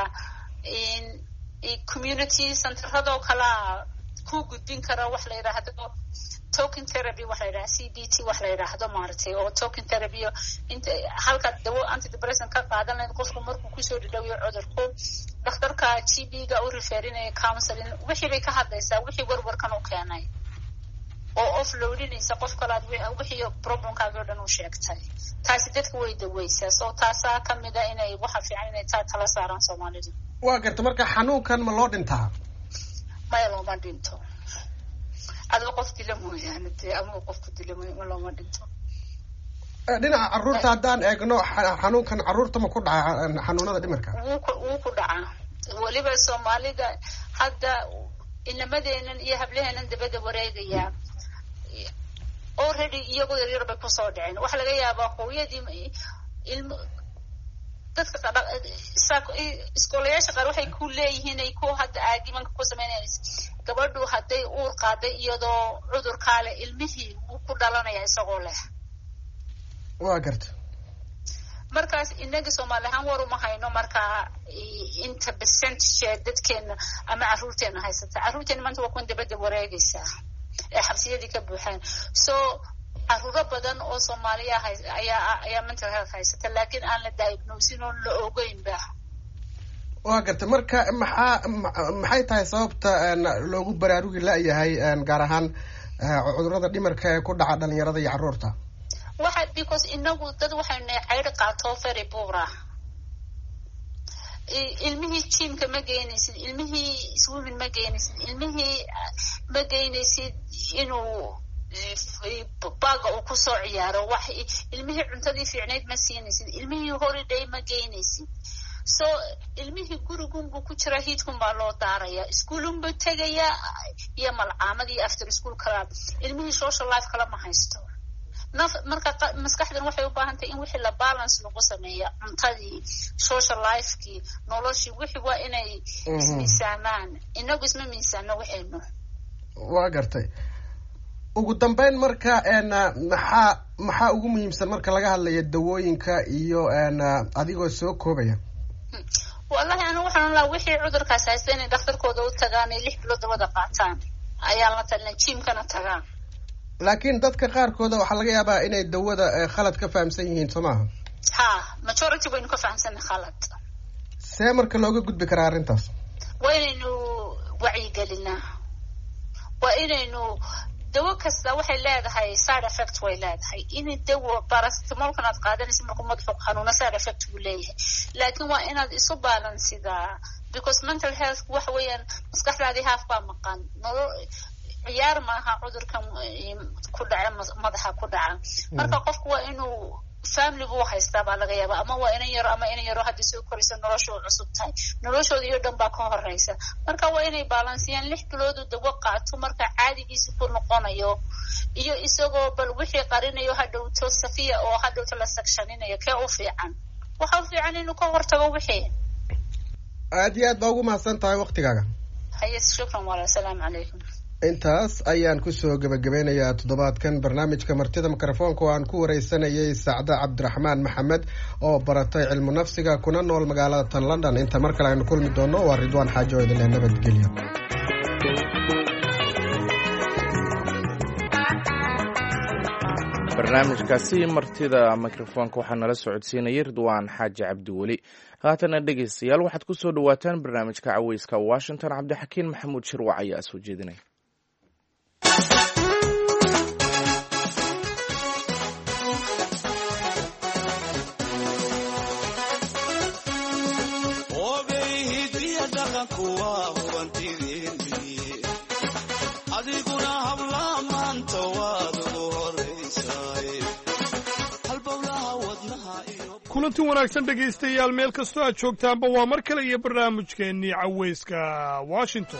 community centeradoo kalaa ku gudbin kara wax la yidhaahdo talking therapy wax la yidhahdo c b t wax la yidhaahdo maaragtay oo talking therapy inta halka dawo antidepressant ka qaadan lahayd qofku markuu kusoo dhadhawiyo cudurku dhakhtarka g b ga u referinaya counseling wixii bay ka hadlaysaa wixii warwarkan u keenay oo offloadinaysa qof kalaad wixii problemkaaga oo dhan u sheegtay taasi dadka way daweysaa soo taasaa kamid a inay waxa fiican inay taa tala saaraan soomaalidu waa garta marka xanuunkan ma loo dhintaa maya looma dhinto adoo qof dila mooyaane dee ama qofku dila ma looma dhinto dhinaca caruurta haddaan eegno xanuunkan caruurta ma ku dhaca xanuunada dhimirka wuu ku dhacaa weliba soomaalida hadda inamadeenan iyo hablaheenan dabada wareegaya already iyagoo yaryar bay kusoo dhaceen waxaa laga yaabaa hooyadii ilmo dadka iskoolayaasha qaar waxay ku leeyihiin ay ku hadda aagimanka ku sameynaysa gabadhu hadday uur qaaday iyadoo cudurkaa leh ilmihii wuu ku dhalanaya isagoo leh waa garta markaas inaga soomaali ahaan war uma hayno markaa inta percentage dadkeena ama caruurteena haysata caruurteena maanta waa kuwan dabada wareegaysaa ee xabsiyadii ka buuxaan so caruuro badan oo soomaaliya ayaa ayaa mental health haysata laakiin aan la diagnosin oo la ogeynba waa garta marka maxaa maxay tahay sababta loogu baraarugi la-yahay gaar ahaan cudurada dhimirka ee ku dhaca dhalinyarada iyo caruurta waxa because inagu dad waxaynu cayr qaato very poor ah ilmihii jiimka ma geynaysid ilmihii swimming ma geynaysid ilmihii ma geynaysid inuu baaga uu kusoo ciyaaro wax ilmihii cuntadii fiicnayd ma siinaysid ilmihii holiday ma geynaysid so ilmihii gurigunbuu ku jira hiidkun baa loo daaraya iskuulunbuu tegaya iyo malcaamad iyo after school kala ilmihii social life kala ma haysto marka maskaxdan waxay u baahan tahay in wixii la balance lagu sameeya cuntadii social lifekii noloshii wixii waa inay ismiisaamaan inagu isma miisaano waxaynu waa gartay. ugu dambeyn marka maxaa maxaa ugu muhiimsan marka laga hadlayo dawooyinka iyo adigoo soo koobaya? wallahi anu waxaan la wixii cudurkaas haysta inay dhakhtarkooda u tagaan ay lix bilood wada qaataan ayaa la talin jimkana tagaan. laakiin dadka qaarkooda waxaa laga yaabaa inay dawada khalad ka fahamsan yihiin soo maaha? ha majority baynu ka fahamsanay khalad. see marka looga gudbi karaa arrintaas? waa inaynu wacyigelinaa, waa inaynu dawo kasta waxay leedahay side effect way leedahay. in dawo paracetamolkan aad qaadanaysa markuu madaxu xanuuna side effect uu leeyahay, laakiin waa inaad isu balansidaa because mental health waxa weeyaan maskaxdaadii haaf baa maqan. ciyaar maaha cudurkan ku dhaca madaxa ku dhaca. marka qofku waa inuu family buu haystaa baa laga yaabaa, ama waa inan yaro ama inan yaro haddii soo koraysa noloshooda cusub tahay, noloshooda iyo dhan baa ka horeysa. marka waa inay balansiyaan lix biloodu dawo qaato marka caadigiisa ku noqonayo iyo isagoo bal wixii qarinayo hadhowto safiya oo hadhowto la sakshaninayo kee u fiican. waxa u fiican inuu ka hortago wixii. aad iyo aad baa ugu mahadsan tahay waqtigaaga. haye shukran walaal, assalaamu calaykum. intaas ayaan kusoo gabagabeynayaa toddobaadkan barnaamijka martida mikrofoonka oo aan ku wareysanayay Sacda Cabdiraxmaan Maxamed oo baratay cilmu nafsiga kuna nool magaalada tan London. inta mar kale aynu kulmi doono waa Ridwaan Xaajo idin nabadgelyo. barnaamijkaasi martida mikrofoonka waxaa nala socodsiinayay Ridwaan Xaaji Cabdiweli. haatana dhegeystayaal waxaad ku soo dhawaataan barnaamijka caweyska Washington. Cabdixakiin Maxamuud Shirwac ayaa soo jeedinaya. kulanti wanaagsan dhegaystayaal meel kastoo aad joogtaanba waa mar kale iyo barnaamijkeennii caweyska Washington.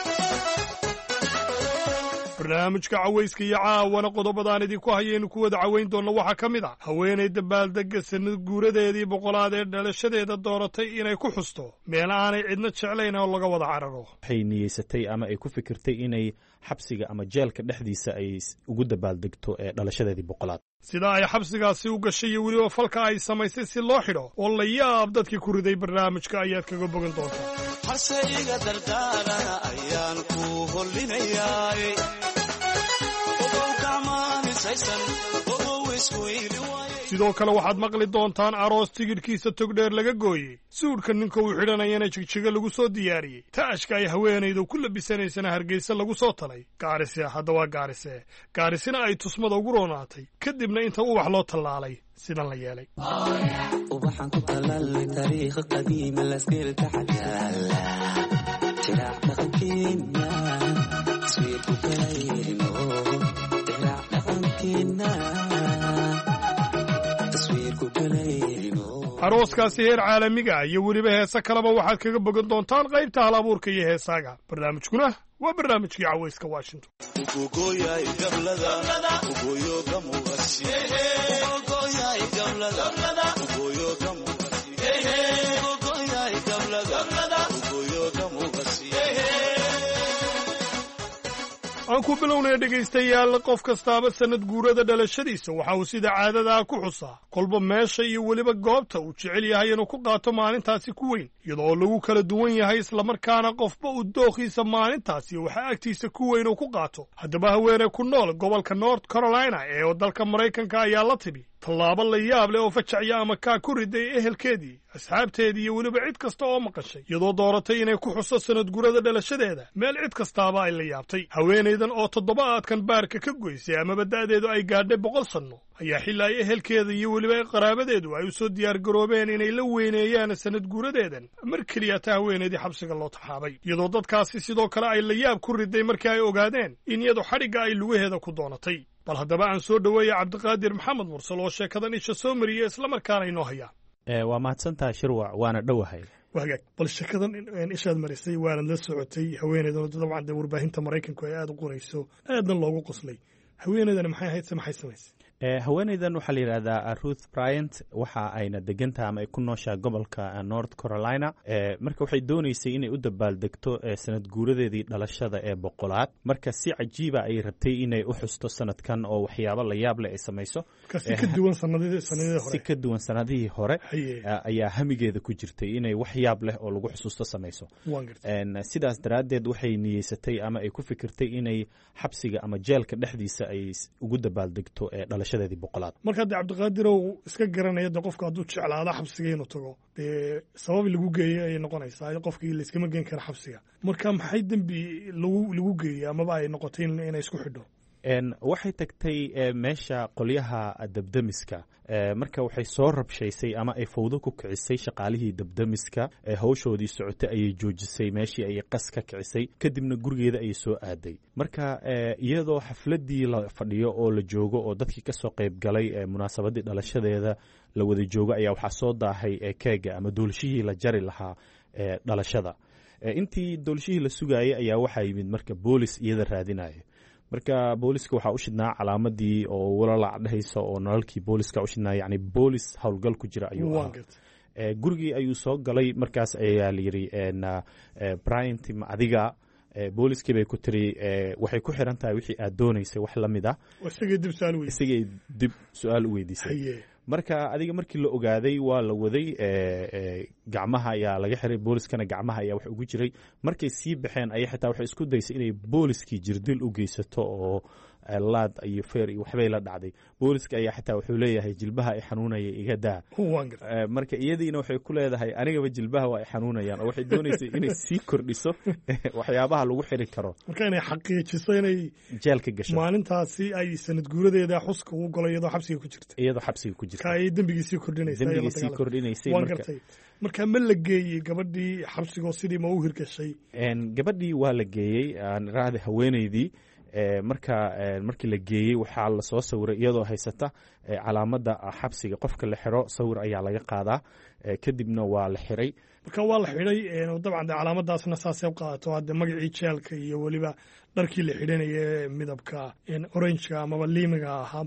barnaamijka caweyska iyo caawana qodobadaan idinku hayaynu ku wada caweyn doonno waxaa ka mid ah haweenay dabaaldega sanad guuradeedii boqolaad ee dhalashadeeda dooratay inay ku xusto meel aanay cidna jeclayn oo laga wada cararo. waxay niyeysatay ama ay ku fikirtay inay xabsiga ama jeelka dhexdiisa ay ugu dabaaldegto ee dhalashadeedii boqolaad. sida ay xabsigaasi u gashay iyo weliba falka ay samaysay si loo xidho oo la yaab dadkii ku riday barnaamijka ayaad kaga bogan doontaa. harsayga dardaarana ayaan ku hollinayaa sidoo kale waxaad maqli doontaan aroos tigidhkiisa togdheer laga gooyey, suudhka ninka uu xidhanayana jigjiga lagu soo diyaariyey, taashka ay haweenaydu ku labisanaysana hargeysa lagu soo talay. gaarise hadda waa gaarise gaarisina ay tusmada ugu roonaatay kadibna inta ubax loo tallaalay sidan la yeelay. ubaxan ku talaalay taariikh qadiima laskeelka xagaala jiraac dhaqankeena sweetu kalayno jiraac dhaqankeena arooskaasi heer caalamiga iyo weliba heese kaleba waxaad kaga bogan doontaan qaybta hal abuurka iyo heesaaga. barnaamijkuna waa barnaamijkii caweyska Washington. aan ku bilownaya dhegaystayaal, qof kastaaba sanad guurada dhalashadiisa waxa uu sida caadadaa ku xusaa kolba meesha iyo weliba goobta uu jecel yahay inuu ku qaato maalintaasi ku weyn, iyadoo lagu kala duwan yahay islamarkaana qofba uu dookhiisa maalintaasi waxa agtiisa ku weyn uu ku qaato. haddaba haweeney ku nool gobolka North Carolina ee dalka Maraykanka ayaa la tibi tallaabo la yaab leh oo fajacya ama kaa ku riday ehelkeedii, asxaabteedii iyo weliba cid kasta oo maqashay, iyadoo dooratay inay ku xuso sanad gurada dhalashadeeda meel cid kastaaba ay la yaabtay. haweenaydan oo toddobaadkan baarka ka goysay amaba da'deedu ay gaadhay boqol sanno ayaa xilli ay ehelkeeda iyo weliba qaraabadeedu ay u soo diyaargaroobeen inay la weyneeyaan sanad guuradeedan mar keliya ta haweenaydii xabsiga loo taxaabay, iyadoo dadkaasi sidoo kale ay la yaab ku riday markii ay ogaadeen in iyadu xadhigga ay lugaheeda ku doonatay. bal haddaba aan soo dhoweeya Cabdiqaadir Maxamed Mursal oo sheekadan isha soo mariyay islamarkaana inoo haya. waa mahadsantahay Shirwac, waana dhowahay. wagaag bal sheekadan ishaad marisay waana la socotay haweenaydan dabcan warbaahinta Maraykanku ay aad u qorayso aadna loogu qoslay. haweenaydan maxay ahayd maxay samaysay? haweeneydan waxaa la yidhahdaa Ruth Bryant waxa ayna degantahay ama ay ku nooshaa gobolka North Carolina marka waxay doonaysay inay u dabaaldegto sanad guuradeedii dhalashada ee boqolaad marka si cajiiba ay rabtay inay u xusto sanadkan oo waxyaabo la yaab leh ay samayso si ka duwan sanadihii hore si ka duwan sanadihii hore ayaa hamigeeda ku jirtay inay wax yaab leh oo lagu xusuusto samayso sidaas daraaddeed waxay niyeysatay ama ay ku fikirtay inay xabsiga ama jeelka dhexdiisa ay ugu dabaaldegto ee dhalashada boqolaad marka de cabdiqaadirow iska garanaya de qofka hadduu jeclaada xabsiga inuu tago dee sabab lagu geeyo ayay noqonaysaa qofkii la iskama geen kara xabsiga marka maxay dembi lagu lagu geeyey amaba ay noqotay inay isku xidho waxay tagtay meesha qolyaha dabdamiska marka waxay soo rabshaysay ama ay fawdo ku kicisay shaqaalihii dabdamiska hawshoodii socotay ayay joojisay meeshii ayay qas ka kicisay kadibna gurigeeda ayay soo aaday marka iyadoo xafladii la fadhiyo oo la joogo oo dadkii ka soo qayb galay munaasabadii dhalashadeeda la wada joogo ayaa waxaa soo daahay keega ama doolshihii la jari lahaa dhalashada intii doolshihii la sugaayay ayaa waxaa yimid marka boolis iyada raadinaya marka booliska waxaa u shidnaa calaamadii oo walalac dhehaysa oo nalalkii booliska u shidnaa yani boolis howlgal ku jira ayuu ahaa gurigii ayuu soo galay markaas ayaa la yidhi Bryant ma adiga booliskii bay ku tiri waxay ku xiran tahay wixii aad doonaysay wax la mid ah isagay dib su-aal u weydiisay marka adiga markii la ogaaday waa la waday gacmaha ayaa laga xiray booliskana gacmaha ayaa wax ugu jiray markay sii baxeen ayay xitaa waxay isku daysay inay booliskii jirdil u geysato oo laad iyo feer iyo waxbay la dhacday booliska ayaa xitaa wuxuu leeyahay jilbaha ay xanuunaya iga daa marka iyadiina waxay ku leedahay anigaba jilbaha waa ay xanuunayaan oo waxay doonaysay inay sii kordhiso waxyaabaha lagu xiri karo marka inay xaqiijiso inay jeelka gasho maalintaasi ay sanad guuradeeda xuska ugu galo iyadoo xabsiga ku jirta iyadoo xabsiga ku jirta ka ay dembigiisii kordhinaysay dembigiisii kordhinaysay marka marka ma la geeyey gabadhii xabsigoo sidii ma u hirgashay gabadhii waa la geeyey aan raacda haweenaydii marka markii la geeyey waxaa la soo sawiray iyadoo haysata calaamadda xabsiga qofka la xiro sawir ayaa laga qaadaa kadibna waa la xiray marka waa la xidhay dabcan de calaamadaasna saasay qaadato hadde magacii jeelka iyo weliba dharkii la xidhanaya midabka orangeka amaba liimiga ahaa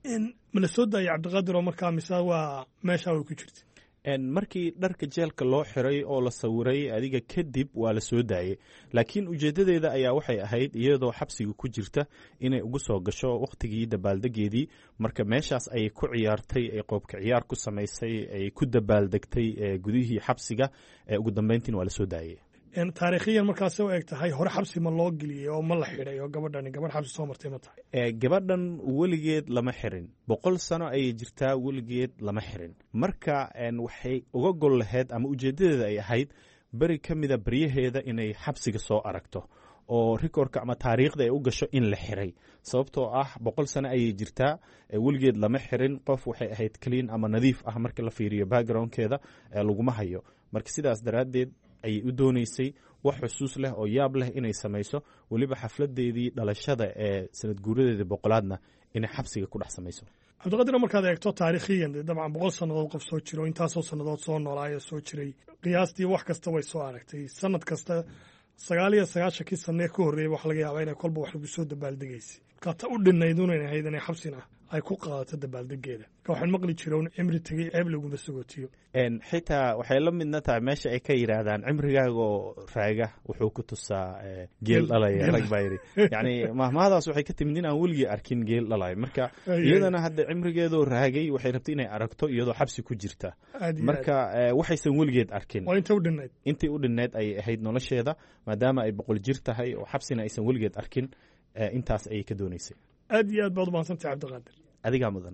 ma la soo daayay cabdiqaadir oo markaa mise waa meesha way ku jirta markii dharka jeelka loo xiray oo la sawiray adiga kadib waa la soo daayey laakiin ujeeddadeeda ayaa waxay ahayd iyadoo xabsiga ku jirta inay ugu soo gasho wakhtigii dabaaldegeedii marka meeshaas ayay ku ciyaartay ay qoobka ciyaar ku samaysay ay ku dabaaldegtay gudihii xabsiga ugu dambeyntiin waa la soo daayey taariikhiyan markaasay u eg tahay hore xabsi ma loo geliyey oo ma la xidhay oo gabadhani gabadh xabsi soo martay ma tahay gabadhan weligeed lama xirin boqol sano ayay jirtaa weligeed lama xirin marka waxay uga gol lahayd ama ujeeddadeeda ay ahayd beri ka mida baryaheeda inay xabsiga soo aragto oo rikoorka ama taariikhda ay u gasho in la xiray sababtoo ah boqol sano ayay jirtaa weligeed lama xirin qof waxay ahayd clean ama nadiif ah marka la fiiriyo backgroundkeeda laguma hayo marka sidaas daraaddeed ayay u doonaysay wax xusuus leh oo yaab leh inay samayso weliba xafladeedii dhalashada ee sanad guuradeedii boqolaadna inay xabsiga ku dhex samayso cabdiqaadir markaad eegto taariikhiyan dabcan boqol sannadood qof soo jiro intaasoo sannadood soo noolaayo soo jiray qiyaastii wax kasta way soo aragtay sanad kasta sagaal iyo sagaashankii sanee ka horreeyay wax laga yaaba inay kolba wax lagu soo dabaaldegaysay markaa ta u dhinayd unan ahayd inay xabsina ay ku qaadato dabaaldegeeda marka waxaan maqli jiroon cimri tegey ceeb laguma sagootiyo xitaa waxay la midna tahay meesha ay ka yidhaahdaan cimrigaaga oo raaga wuxuu ku tusaa geel dhalaya rag baa yidhi yacni mahmahadaas waxay ka timid in aan weligii arkin geel dhalaya marka iyadana hadda cimrigeedoo raagay waxay rabtay inay aragto iyadoo xabsi ku jirta marka waxaysan weligeed arkin intay u dhinayd intay u dhinayd ayay ahayd nolosheeda maadaama ay boqol jir tahay oo xabsina aysan weligeed arkin intaas ayay ka doonaysay aad iyo aad baad u mahadsantahay cabdiqaadir adigaa mudan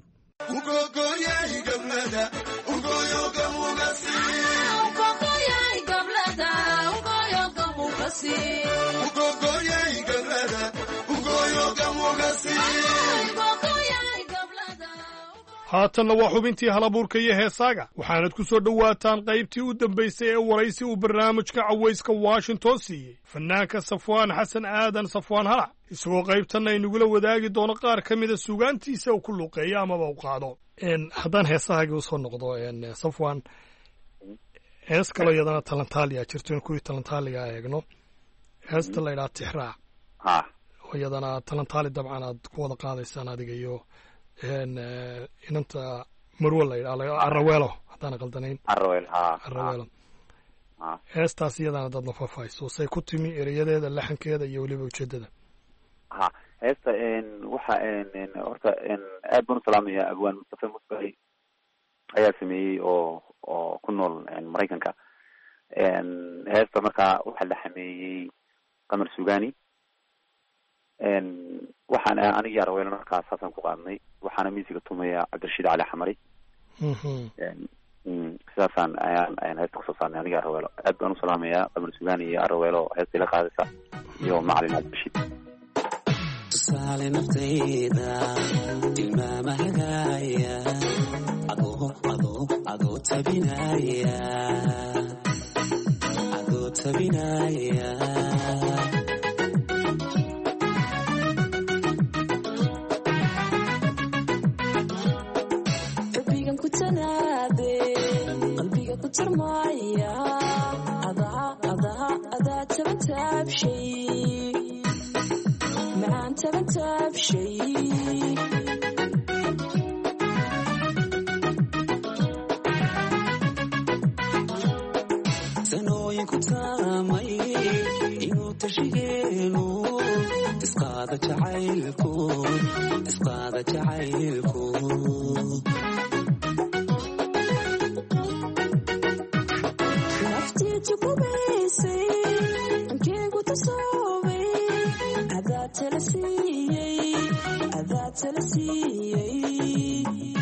haatanna waa xubintii halabuurka iyo heesaaga waxaanad ku soo dhowaataan qaybtii u dambaysay ee waraysi uu barnaamijka cawayska washington siiyey fanaanka safwaan xasan aadan safwaan halac isagoo qaybtanna inagula wadaagi doono qaar ka mida sugaantiisa uu ku luuqeeyo amaba u qaado haddaan heesahaagii usoo noqdo safwaan hees kaloo iyadana talantaaliya jirto in kuwii talantaaliga eegno heesta laydhaha tixraac oo iyadana talantaali dabcan aad ku wada qaadaysaan adiga iyo inanta marwe la yidhaha araweelo haddaan qaldanayn araweel ha araweelo heestaas iyadana dad la faahfaahiso say ku timi erayadeeda laxankeeda iyo weliba ujeedada ha heesta waxa horta aad baan u salaamaya abwaan mustafa musbari ayaa sameeyey oo oo ku nool maraykanka heesta markaa waxaa la xameeyey qamar sugaani waxaan anigii araweelo markaa saasaan ku qaadnay waxaana miisiga tumaya cabdirashiid cali xamari sidaasaan ayaan ayaan heesta kusoo saarnay aniga araweelo aad baan u salaamayaa qamar sugaani iyo araweelo heesta ila qaadaysa iyo macalin cabdirashiid tusaale naftayda tilmaamahagaya adoo adoo adoo tabinaya adoo tabinaya qalbigan ku tanaade qalbiga ku tarmaya adaa adaa adaa tabantaabshay معان تبتاب شيء سنوين كتامي إنو تشيلو تسقاط جعيلكو تسقاط جعيلكو نفتي تبو بيسي أنكي قتصوبي أذات لسيي أذات لسيي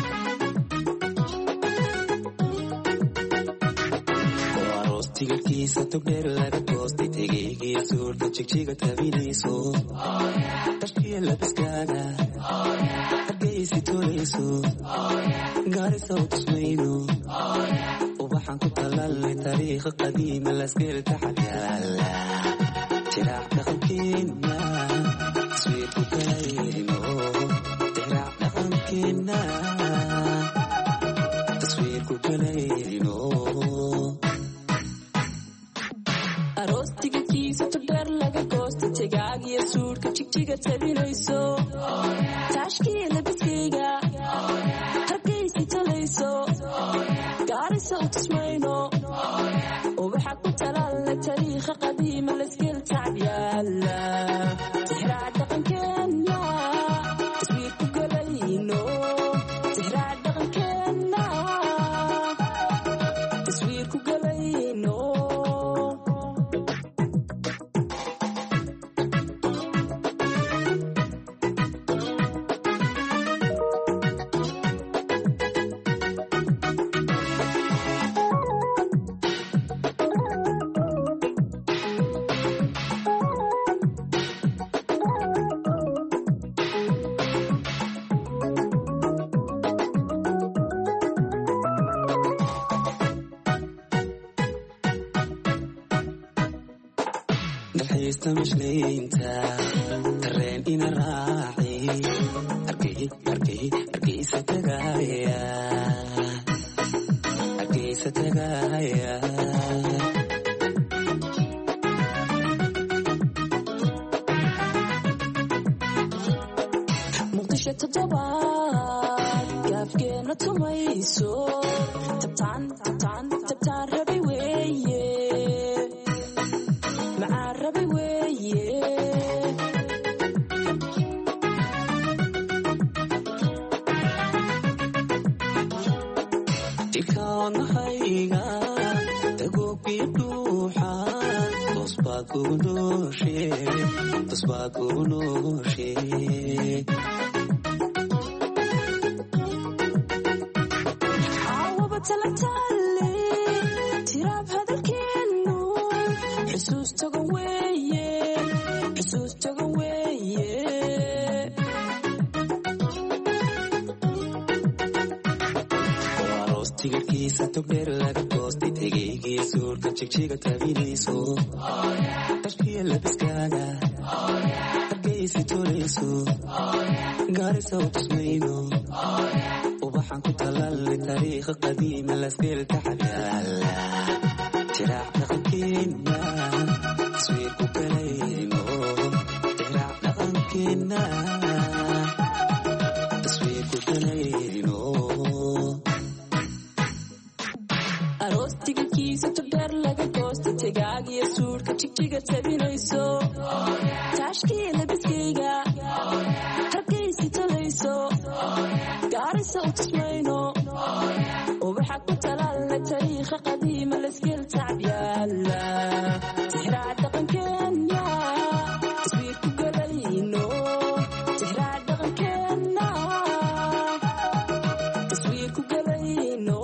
وروستي الكيسة تقدر لك توستي تيجي صورة تشيكشيكا تبينيسو تشكي لبسكانا أرقيسي توريسو قاري صوت سمينو وبحن كتلالي تاريخ قديم الأسكيل تحت يالا تراح تخلقينا تصوير كاينو تراح تخلقينا تصوير كاينو أروستي كيسة تقدر لك كوست تجاعي يسور كتشيكا تبينيسو تشكيلة بسكيغا هرقيسي تليسو قاري صوت سمينو وبحق تلال تاريخ قديم الاسكيل تعب يالا تحرع دقن كنا تصوير كقلينو تحرع دقن كنا تصوير كقلينو dalxiista mashleynta tareen ina raaci arkay arkay arkaysa tagaaya arkaysa tagaaya muqdisho toddobaad gaafkeena tumayso tabtaan tabtaan tabtaan rabi weeye معربي ويه تكون حيقا تقوك بيدوحا تصباكو نوشي تصباكو نوشي عاوبة تلتالي تراب هذا الكينو حسوس تقوية حسوس تقوية وروستي الكيسة تقدر لك توستي تيجي صورة تشيكشيكا تبينيسو تشكي لبسكانا أرقيسي توريسو قاري صوت سمينو وبحن كتلال تاريخ قديم الأسكيل تحت يالا تراح نغنكينا تصوير كوكالينو تراح نغنكينا تصوير كوكالينو jigjiga tabinayso taashkii labiskayga hargaysi talayso gaarisa u tusmayno ubaxa ku talaalla tariikha qadiima laskeel tacbyaala tixraaca dhaqankeena taswiir ku galayno tixraaca dhaqankeena taswiir ku galayno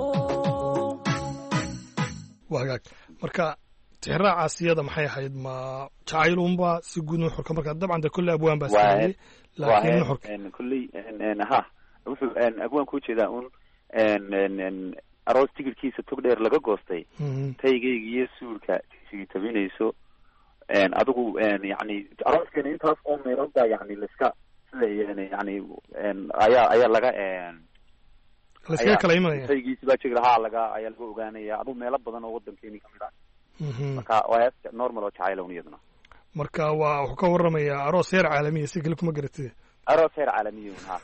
wagaag marka tixraacaas iyada maxay ahayd ma jacaylunba si guud nuxurka marka dabcan de kulle abwaan baa sameeyey laakiin nuxurka kulley ha wuxuu abwaan ku jeedaa un aroos tigirkiisa tog dheer laga goostay taygayga iyo suulka tigsigii tabinayso adigu yani arooskeena intaas oo meelood baa yani laska sida yani ayaa ayaa laga laska kala imanaya taygiisi baa jira ha laga ayaa laga ogaanaya adigu meelo badan oo wadankeeni kamid ah marka waa normal oo jacayl iyaduna marka waa wuxuu ka waramayaa aroos heer caalamiya si kale kuma garatid aroos heer caalamiya ha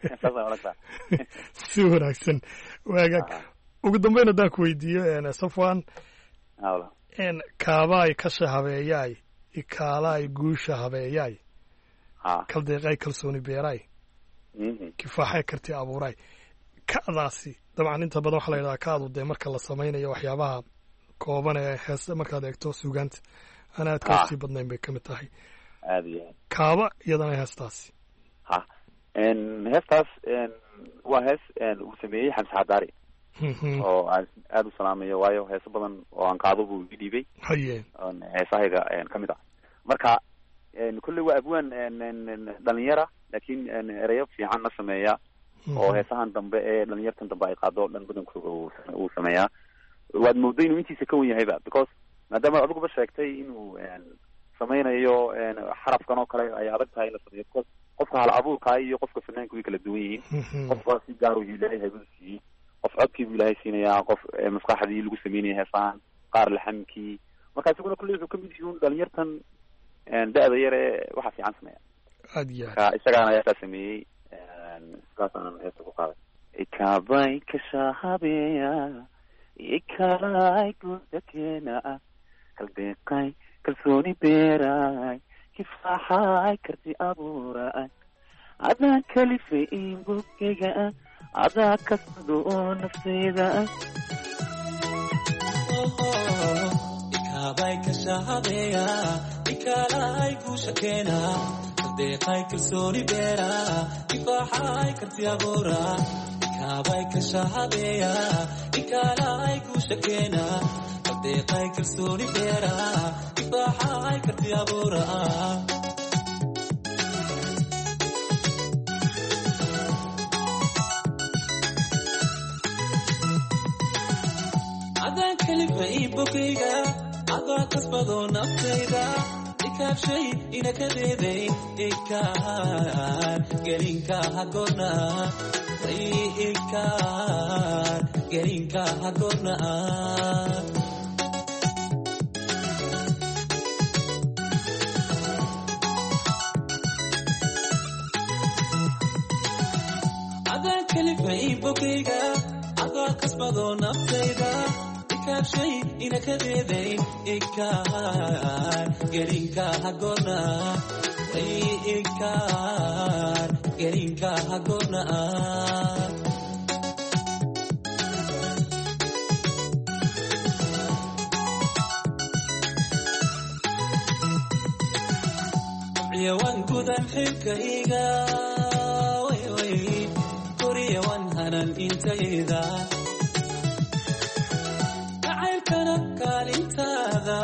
si wanaagsan waagaag ugu dambeyn haddaan ku weydiiyo safwan kaabaay kasha habeeyaay ikaalaay guusha habeeyaay kaldeeqay kalsooni beeraay kifaaxay karti abuuraay ka'daasi dabcan inta badan waxaa la yidhahaa ka'du dee marka la samaynayo waxyaabaha kooban ee hees markaad eegto suugaanta ana aad ka sii badnayn bay kamid tahay aad iyo kaaba iyadana heestaasi ha heestaas waa hees uu sameeyey xamse xadaari oo aada u salaamayo waayo heeso badan oo aan qaado buu ii dhiibay haye heesahayga kamid ah marka kulley waa abwaan dhalinyara laakiin ereyo fiican na sameeya oo heesahan dambe ee dhalinyartan dambe ay qaado dhan badankooda uu sameeyaa waad moodo inuu intiisa ka wan yahayba because maadaama adiguba sheegtay inuu samaynayo xarafkan oo kale ay adag tahay in la sameeyo because qofka hal abuurkaa iyo qofka fanaanka way kala duwan yihiin qofka si gaar u ilaahay haybuu siiyey qof codkii buu ilaahay siinayaa qof maskaxdii lagu sameynaya heesahan qaar laxamkii marka isaguna kulley wuxuu kamid yihiin dhalinyartan da-da yar ee waxa fiican sameeya aad iyo marka isagaana heestaa sameeyey sidaasaan heesta ku qaaday ikabay kashahabeya ikalay gudakeena kaldeeqay kalsooni beeraay kifaaxay karti abuuraay adaa kalifay inbugayga adaa kasado oo naftayda ikabay kashahabeya ikalay guushakeena kaldeeqay kalsooni beeraay kifaaxay karti abuuraay ikabay kashahabeya ikalay guushakeena kaldeeqay kalsooni beeraay kifaaxay karti abuuraay adaan kalifay bogayga adaa kasbadoo naftayda ikaabshay ina kadeeday ikaan gelinka hagorna ikaan gelinka hagorna adaan kalifay bogayga adaa kasbadoo naftayda ikaabshay ina kadeeday ikaan gelinka hagorna ikaan gelinka hagorna yawan gudan xilkayga way koriyawan hanan intayda jacaylkana kaalintaada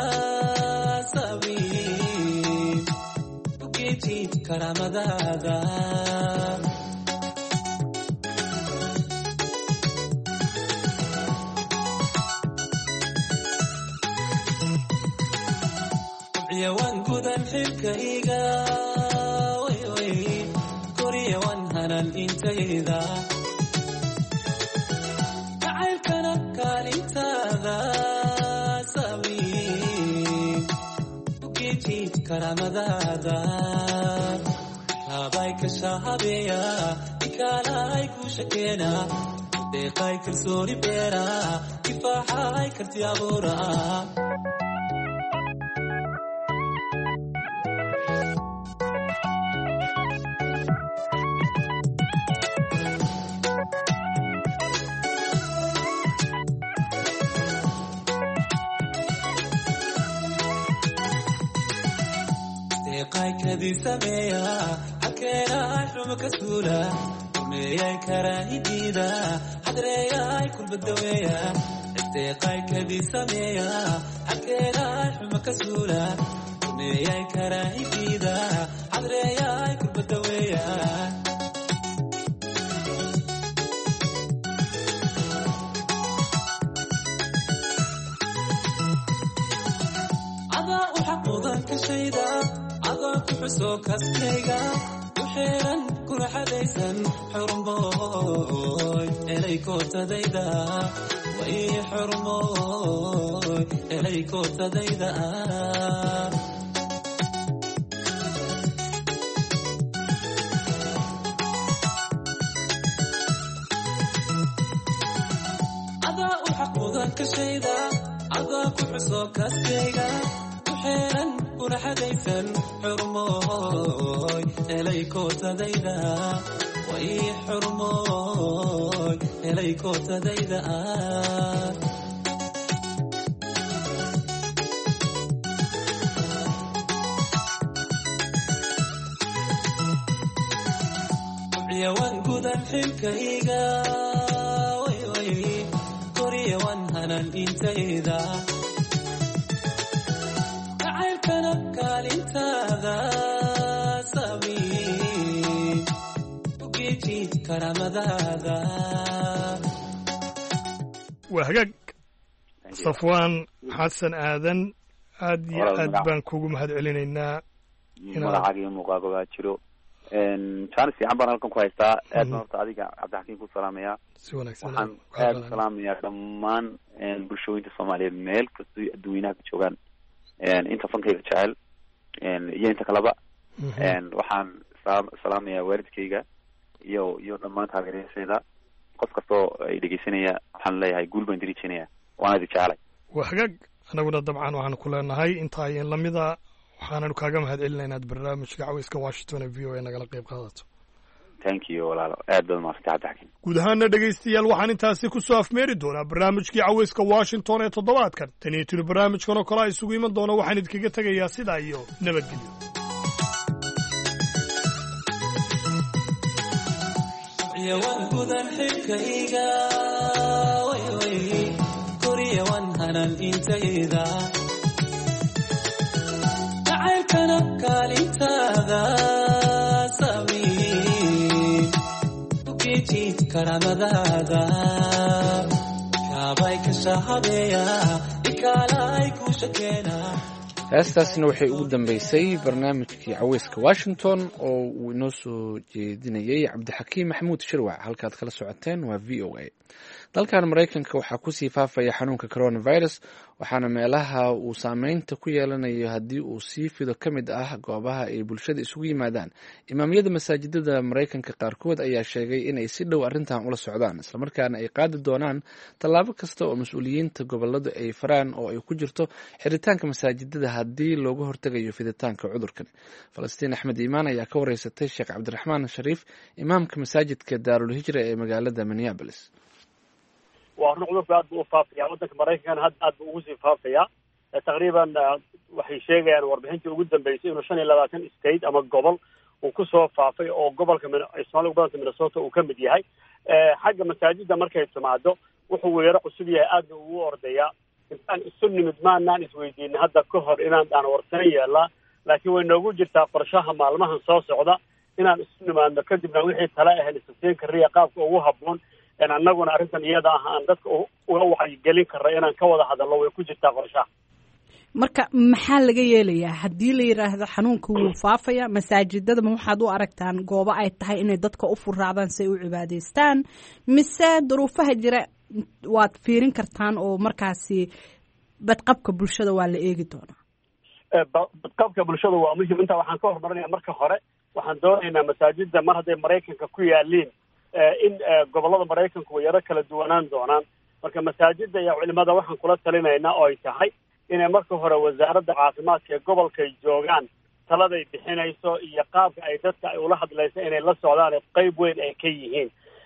sabiib ugeejid karaamadaada yawan gudan xilkayga way koriyawan hanan intayda jacaylkana kaalintaada sabiib ugeejid karaamadaada kaabay kashahabeya ikalay guushakeena deeqay kalsooni beera kifaaxay karti abuura kadii sameeya xalkeenay xumo ka suula rumeeyay karaahidiida xadreeyay kulbadaweeya isteeqay kadii sameeya xalkeenay xumo ka suula rumeeyay karaahidiida xadreeyay kulbadaweeya kashayda adoo ku xuso kaskayga u xeeran kuna xadaysan xurmooy elay kootadayda way xurmooy elay kootadayda adaa u xaquudan kashayda adoo ku xuso kaskayga xeeran kuna xadaysan xurmooy elay kootadayda way xurmooy elay kootadayda yawan gudan xilkayga way way koriyawan hanan intayda kaalintaada samiin ugeeji karaamadaada waa hagaag safwaan xasan aadan aad iyo aad baan kugu mahad celinaynaa magacaaga iyo muuqaaga baa jiro jaanis fiican baan halkan ku haystaa aad baan horta adiga cabdixakiin ku salaamayaa si wanaagsan waxaan aad u salaamayaa dhammaan bulshooyinka soomaaliyeed meel kastoo adduweynaha ka joogaan inta fankayga jecel iyo inta kaleba waxaan salaamayaa waalidkayga iyo iyo dhammaan taageerayaashayda qof kastoo ay dhegeysanaya waxaan leeyahay guul baan diriijinaya waana idi jecelay waa hagaag anaguna dabcan waxaan ku leenahay intaa in lamida waxaananu kaaga mahad celinaynaa inaad barnaamijka caweyska washington ee v o a nagala qayb qaadato thank you walaalo aad baad maasantay cabdixakiin guud ahaana dhegaystayaal waxaan intaasi kusoo afmeeri doonaa barnaamijkii caweyska washington ee toddobaadkan tan iyo tiri barnaamijkan oo kale a isugu iman doona waxaan idinkaga tegayaa sidaa iyo nabadgelyo yawan gudan xilkayga way way koriyawan hanan intayda jacaylkana kaalintaada samiin ugeeji karaamadaada kaabay ka shahabeeya ikaalay ku shakeena heestaasna waxay ugu dambeysay barnaamijkii caweyska washington oo uu inoo soo jeedinayey cabdixakiim maxamuud shirwac halkaad kala socoteen waa v o a dalkan maraykanka waxaa kusii faafaya xanuunka coronavirus waxaana meelaha uu saameynta ku yeelanayo haddii uu sii fido ka mid ah goobaha ay bulshada isugu yimaadaan imaamyada masaajidada maraykanka qaarkood ayaa sheegay inay si dhow arrintan ula socdaan islamarkaana ay qaadi doonaan tallaabo kasta oo mas-uuliyiinta goboladu ay faraan oo ay ku jirto xiritaanka masaajidada haddii looga hortegayo fiditaanka cudurkan falastiin axmed iimaan ayaa ka wareysatay sheekh cabdiraxmaan shariif imaamka masaajidka daarulhijra ee magaalada minneabolis waa run cudurku aad buu u faafaya waddanka maraykankana hadda aad buu ugu sii faafaya taqriiban waxay sheegayaan warbixintii ugu dambeysay inuu shan iyo labaatan state ama gobol uu kusoo faafay oo gobolka Soomaaliya u badanta Minnesota uu ka mid yahay xagga masaajida markay timaado wuxuu weeraro cusub yahay aad ugu ordaya intaan isu nimid maanaan isweydiin hadda ka hor inaan aan warsan yeelaa laakiin way noogu jirtaa qorshaha maalmahan soo socda inaan isu nimaadno kadibna wixii tala ahayd isasiin kariya qaabka ugu habboon annaguna arrintan iyada ah aan dadka uga wacyigelin karra inaan ka wada hadalno way ku jirtaa qorshaha marka maxaa laga yeelayaa haddii la yidhaahdo xanuunka wuu faafaya masaajidada ma waxaad u aragtaan goobo ay tahay inay dadka u furaadaan si ay u cibaadaystaan mise duruufaha jira waad fiirin kartaan oo markaasi badqabka bulshada waa la eegi doonaa badqabka bulshada waa muhiim intaa waxaan ka hormarinaya marka hore waxaan doonaynaa masaajida mar hadday maraykanka ku yaaliin in gobolada maraykanku way yaro kala duwanaan doonaan marka masaajida iyo culimada waxaan kula talinaynaa oo ay tahay inay marka hore wasaaradda caafimaadka ee gobolkay joogaan taladay bixinayso iyo qaabka ay dadka ay ula hadlayso inay la socdaan qayb weyn ay ka yihiin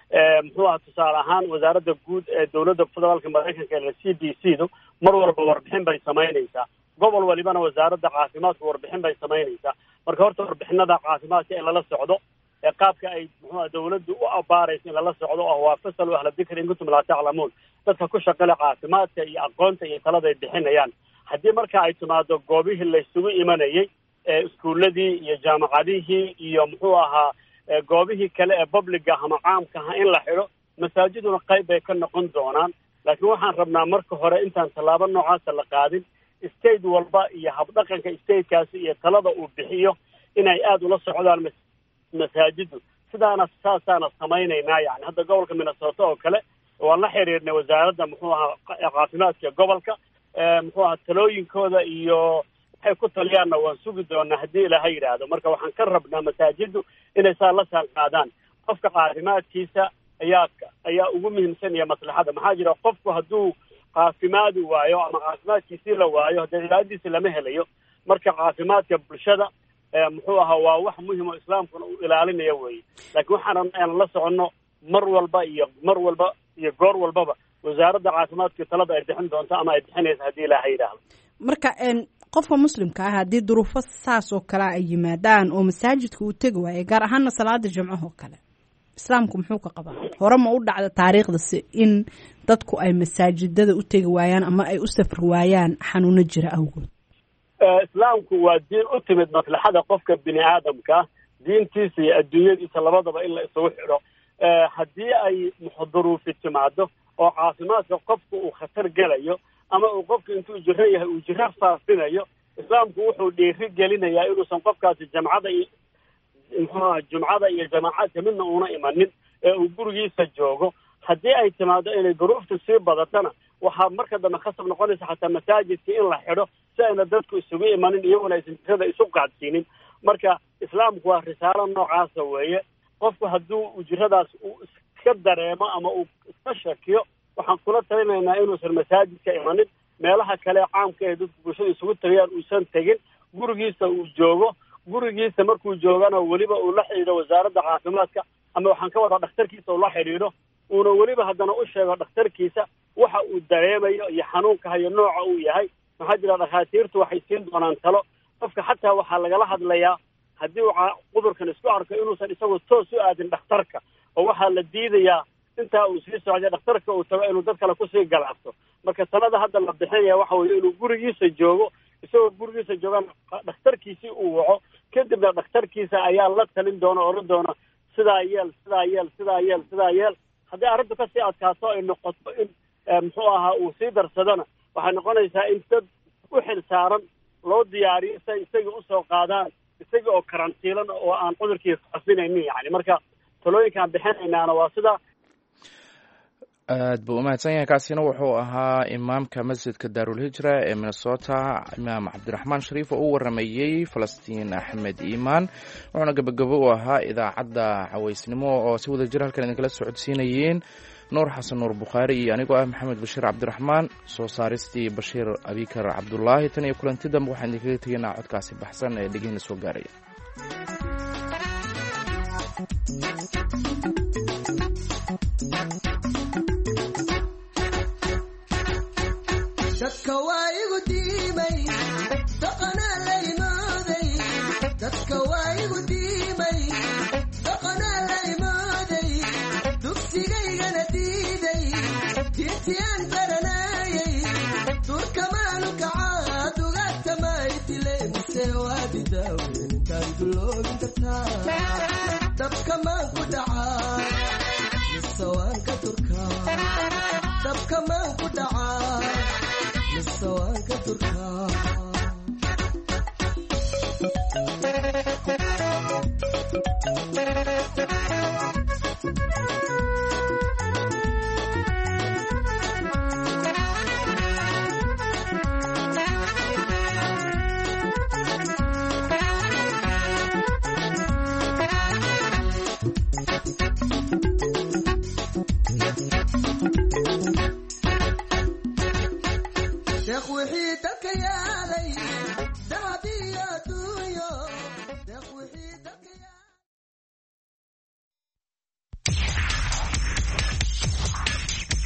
muxuu aha tusaale ahaan wasaaradda guud ee dowladda federaalka maraykanka ee c d c du mar walba warbixin bay samaynaysaa gobol walibana wasaaradda caafimaadka warbixin bay samaynaysaa marka horta warbixinada caafimaadka in lala socdo ee qaabka ay muxuuha dawladdu u abaaraysa in lala socdo oo waa fasal ahla dikri in kuntum laa taclamuun dadka ku shaqale caafimaadka iyo aqoonta iyo talada ay bixinayaan haddii marka ay timaado goobihii laysugu imanayay ee iskuuladii iyo jaamacadihii iyo muxuu ahaa goobihii kale ee publica ama caamka aha in la xidho masaajiduna qayb bay ka noqon doonaan laakiin waxaan rabnaa marka hore intaan tallaabo noocaasa la qaadin state walba iyo habdhaqanka statekaasi iyo talada uu bixiyo inay aada ula socdaan masaajidu sidaana saasaana samaynaynaa yani hadda gobolka minnesota oo kale waan la xiriirnay wasaaradda muxuu ahaa caafimaadka gobolka muxuu ahaa talooyinkooda iyo waxay ku taliyaanna waan sugi doonaa haddii ilaaha yidhaahdo marka waxaan ka rabnaa masaajidu inay saa la saan qaadaan qofka caafimaadkiisa ayaa ayaa ugu muhiimsan iyo maslaxada maxaa jira qofku hadduu caafimaadi waayo ama caafimaadkiisii la waayo haddee ilaadiisi lama helayo marka caafimaadka bulshada muxuu ahaa waa wax muhim oo islaamkuna uu ilaalinaya weeye laakiin waxaan aan la soconno mar walba iyo mar walba iyo goor walbaba wasaaradda caafimaadka talada ay bixin doonto ama ay bixinaysa haddii ilaaha yidhaahdo marka qofka muslimka ah haddii duruufo saas oo kale ay yimaadaan oo masaajidka uu tegi waayo gaar ahaana salaada jimcahoo kale islaamku muxuu ka qabaa hore ma u dhacda taariikhdasi in dadku ay masaajidada u tegi waayaan ama ay u safri waayaan xanuuno jira awgood islaamku waa diin u timid maslaxada qofka bini aadamka diintiisa iyo adduunyadiisa labadaba in la isugu xidho haddii ay duruufi timaado oo caafimaadka qofku uu khatar gelayo ama uu qofku intuu jiro yahay uu jiro faafinayo islaamku wuxuu dhiiri gelinayaa inuusan qofkaasi jamcada iyo muxuuaha jumcada iyo jamaacaadka midna uuna imanin ee uu gurigiisa joogo haddii ay timaado inay duruuftu sii badatana waxaa marka dambe khasab noqonaysa xataa masaajidka in la xidho si ayna dadku isugu imanin iyaguna aysan jirada isu qaadsiinin marka islaamku waa risaalo noocaasa weeye qofku hadduu ujiradaas uu iska dareemo ama uu iska shakiyo waxaan kula talinaynaa inuusan masaajidka imanin meelaha kale caamka ee dadku bulshada isugu tagayaan uusan tegin gurigiisa uu joogo gurigiisa markuu joogana weliba uu la xidhiidho wasaaradda caafimaadka ama waxaan ka wadaa dhakhtarkiisa uu la xidhiidho uuna weliba haddana u sheego dhakhtarkiisa waxa uu dareemayo iyo xanuunka hayo nooca uu yahay maxaa jira dhakhaatiirtu waxay siin doonaan talo qofka xataa waxaa lagala hadlayaa haddii uu cudurkan isku arko inuusan isagu toos u aadin dhakhtarka oo waxaa la diidayaa intaa uu sii socday dhakhtarka uu tago inuu dad kale kusii galaafto marka talada hadda la bixinaya waxa weeye inuu gurigiisa joogo isagoo gurigiisa joogaan dhakhtarkiisii uu waco kadibna dhakhtarkiisa ayaa la talin doona oran doona sidaa yeel sidaa yeel sidaa yeel sidaa yeel haddii arrintu kasii adkaato ay noqoto in muxuu ahaa uu sii darsadona waxay noqonaysaa in dad u xil saaran loo diyaariyo si ay isaga usoo qaadaan isaga oo karantiilan oo aan cudurkii faafinaynin yani marka talooyinkaan bixinaynaana waa sidaa aad buu umahadsan yahay kaasina wuxuu ahaa imaamka masjidka daarulhijra ee minnesota imaam cabdiraxmaan shariif oo u waramayey falastiin axmed iimaan wuxuuna gabagabo u ahaa idaacadda cawaysnimo oo si wada jir halkan idinkala socodsiinayeen nuur xasan nuur bukhaari iyo anigoo ah maxamed bashiir cabdiraxmaan soo saaristii bashiir abikar cabdulaahi tan iyo kulanti dambe waxaan idinkaga tegaynaa codkaasi baxsan ee dhegihina soo gaaraya dadka waa igu diimay dhaqanaa la imaaday dadka waa igu diimay dhaqanaa la imaaday dugsigaygana diiday diintiyaan baranayay durkamaanu kacaa dugaagtamay dilay mise waadi daaweyntaan duloogin kartaa dabkamaan ku dhaca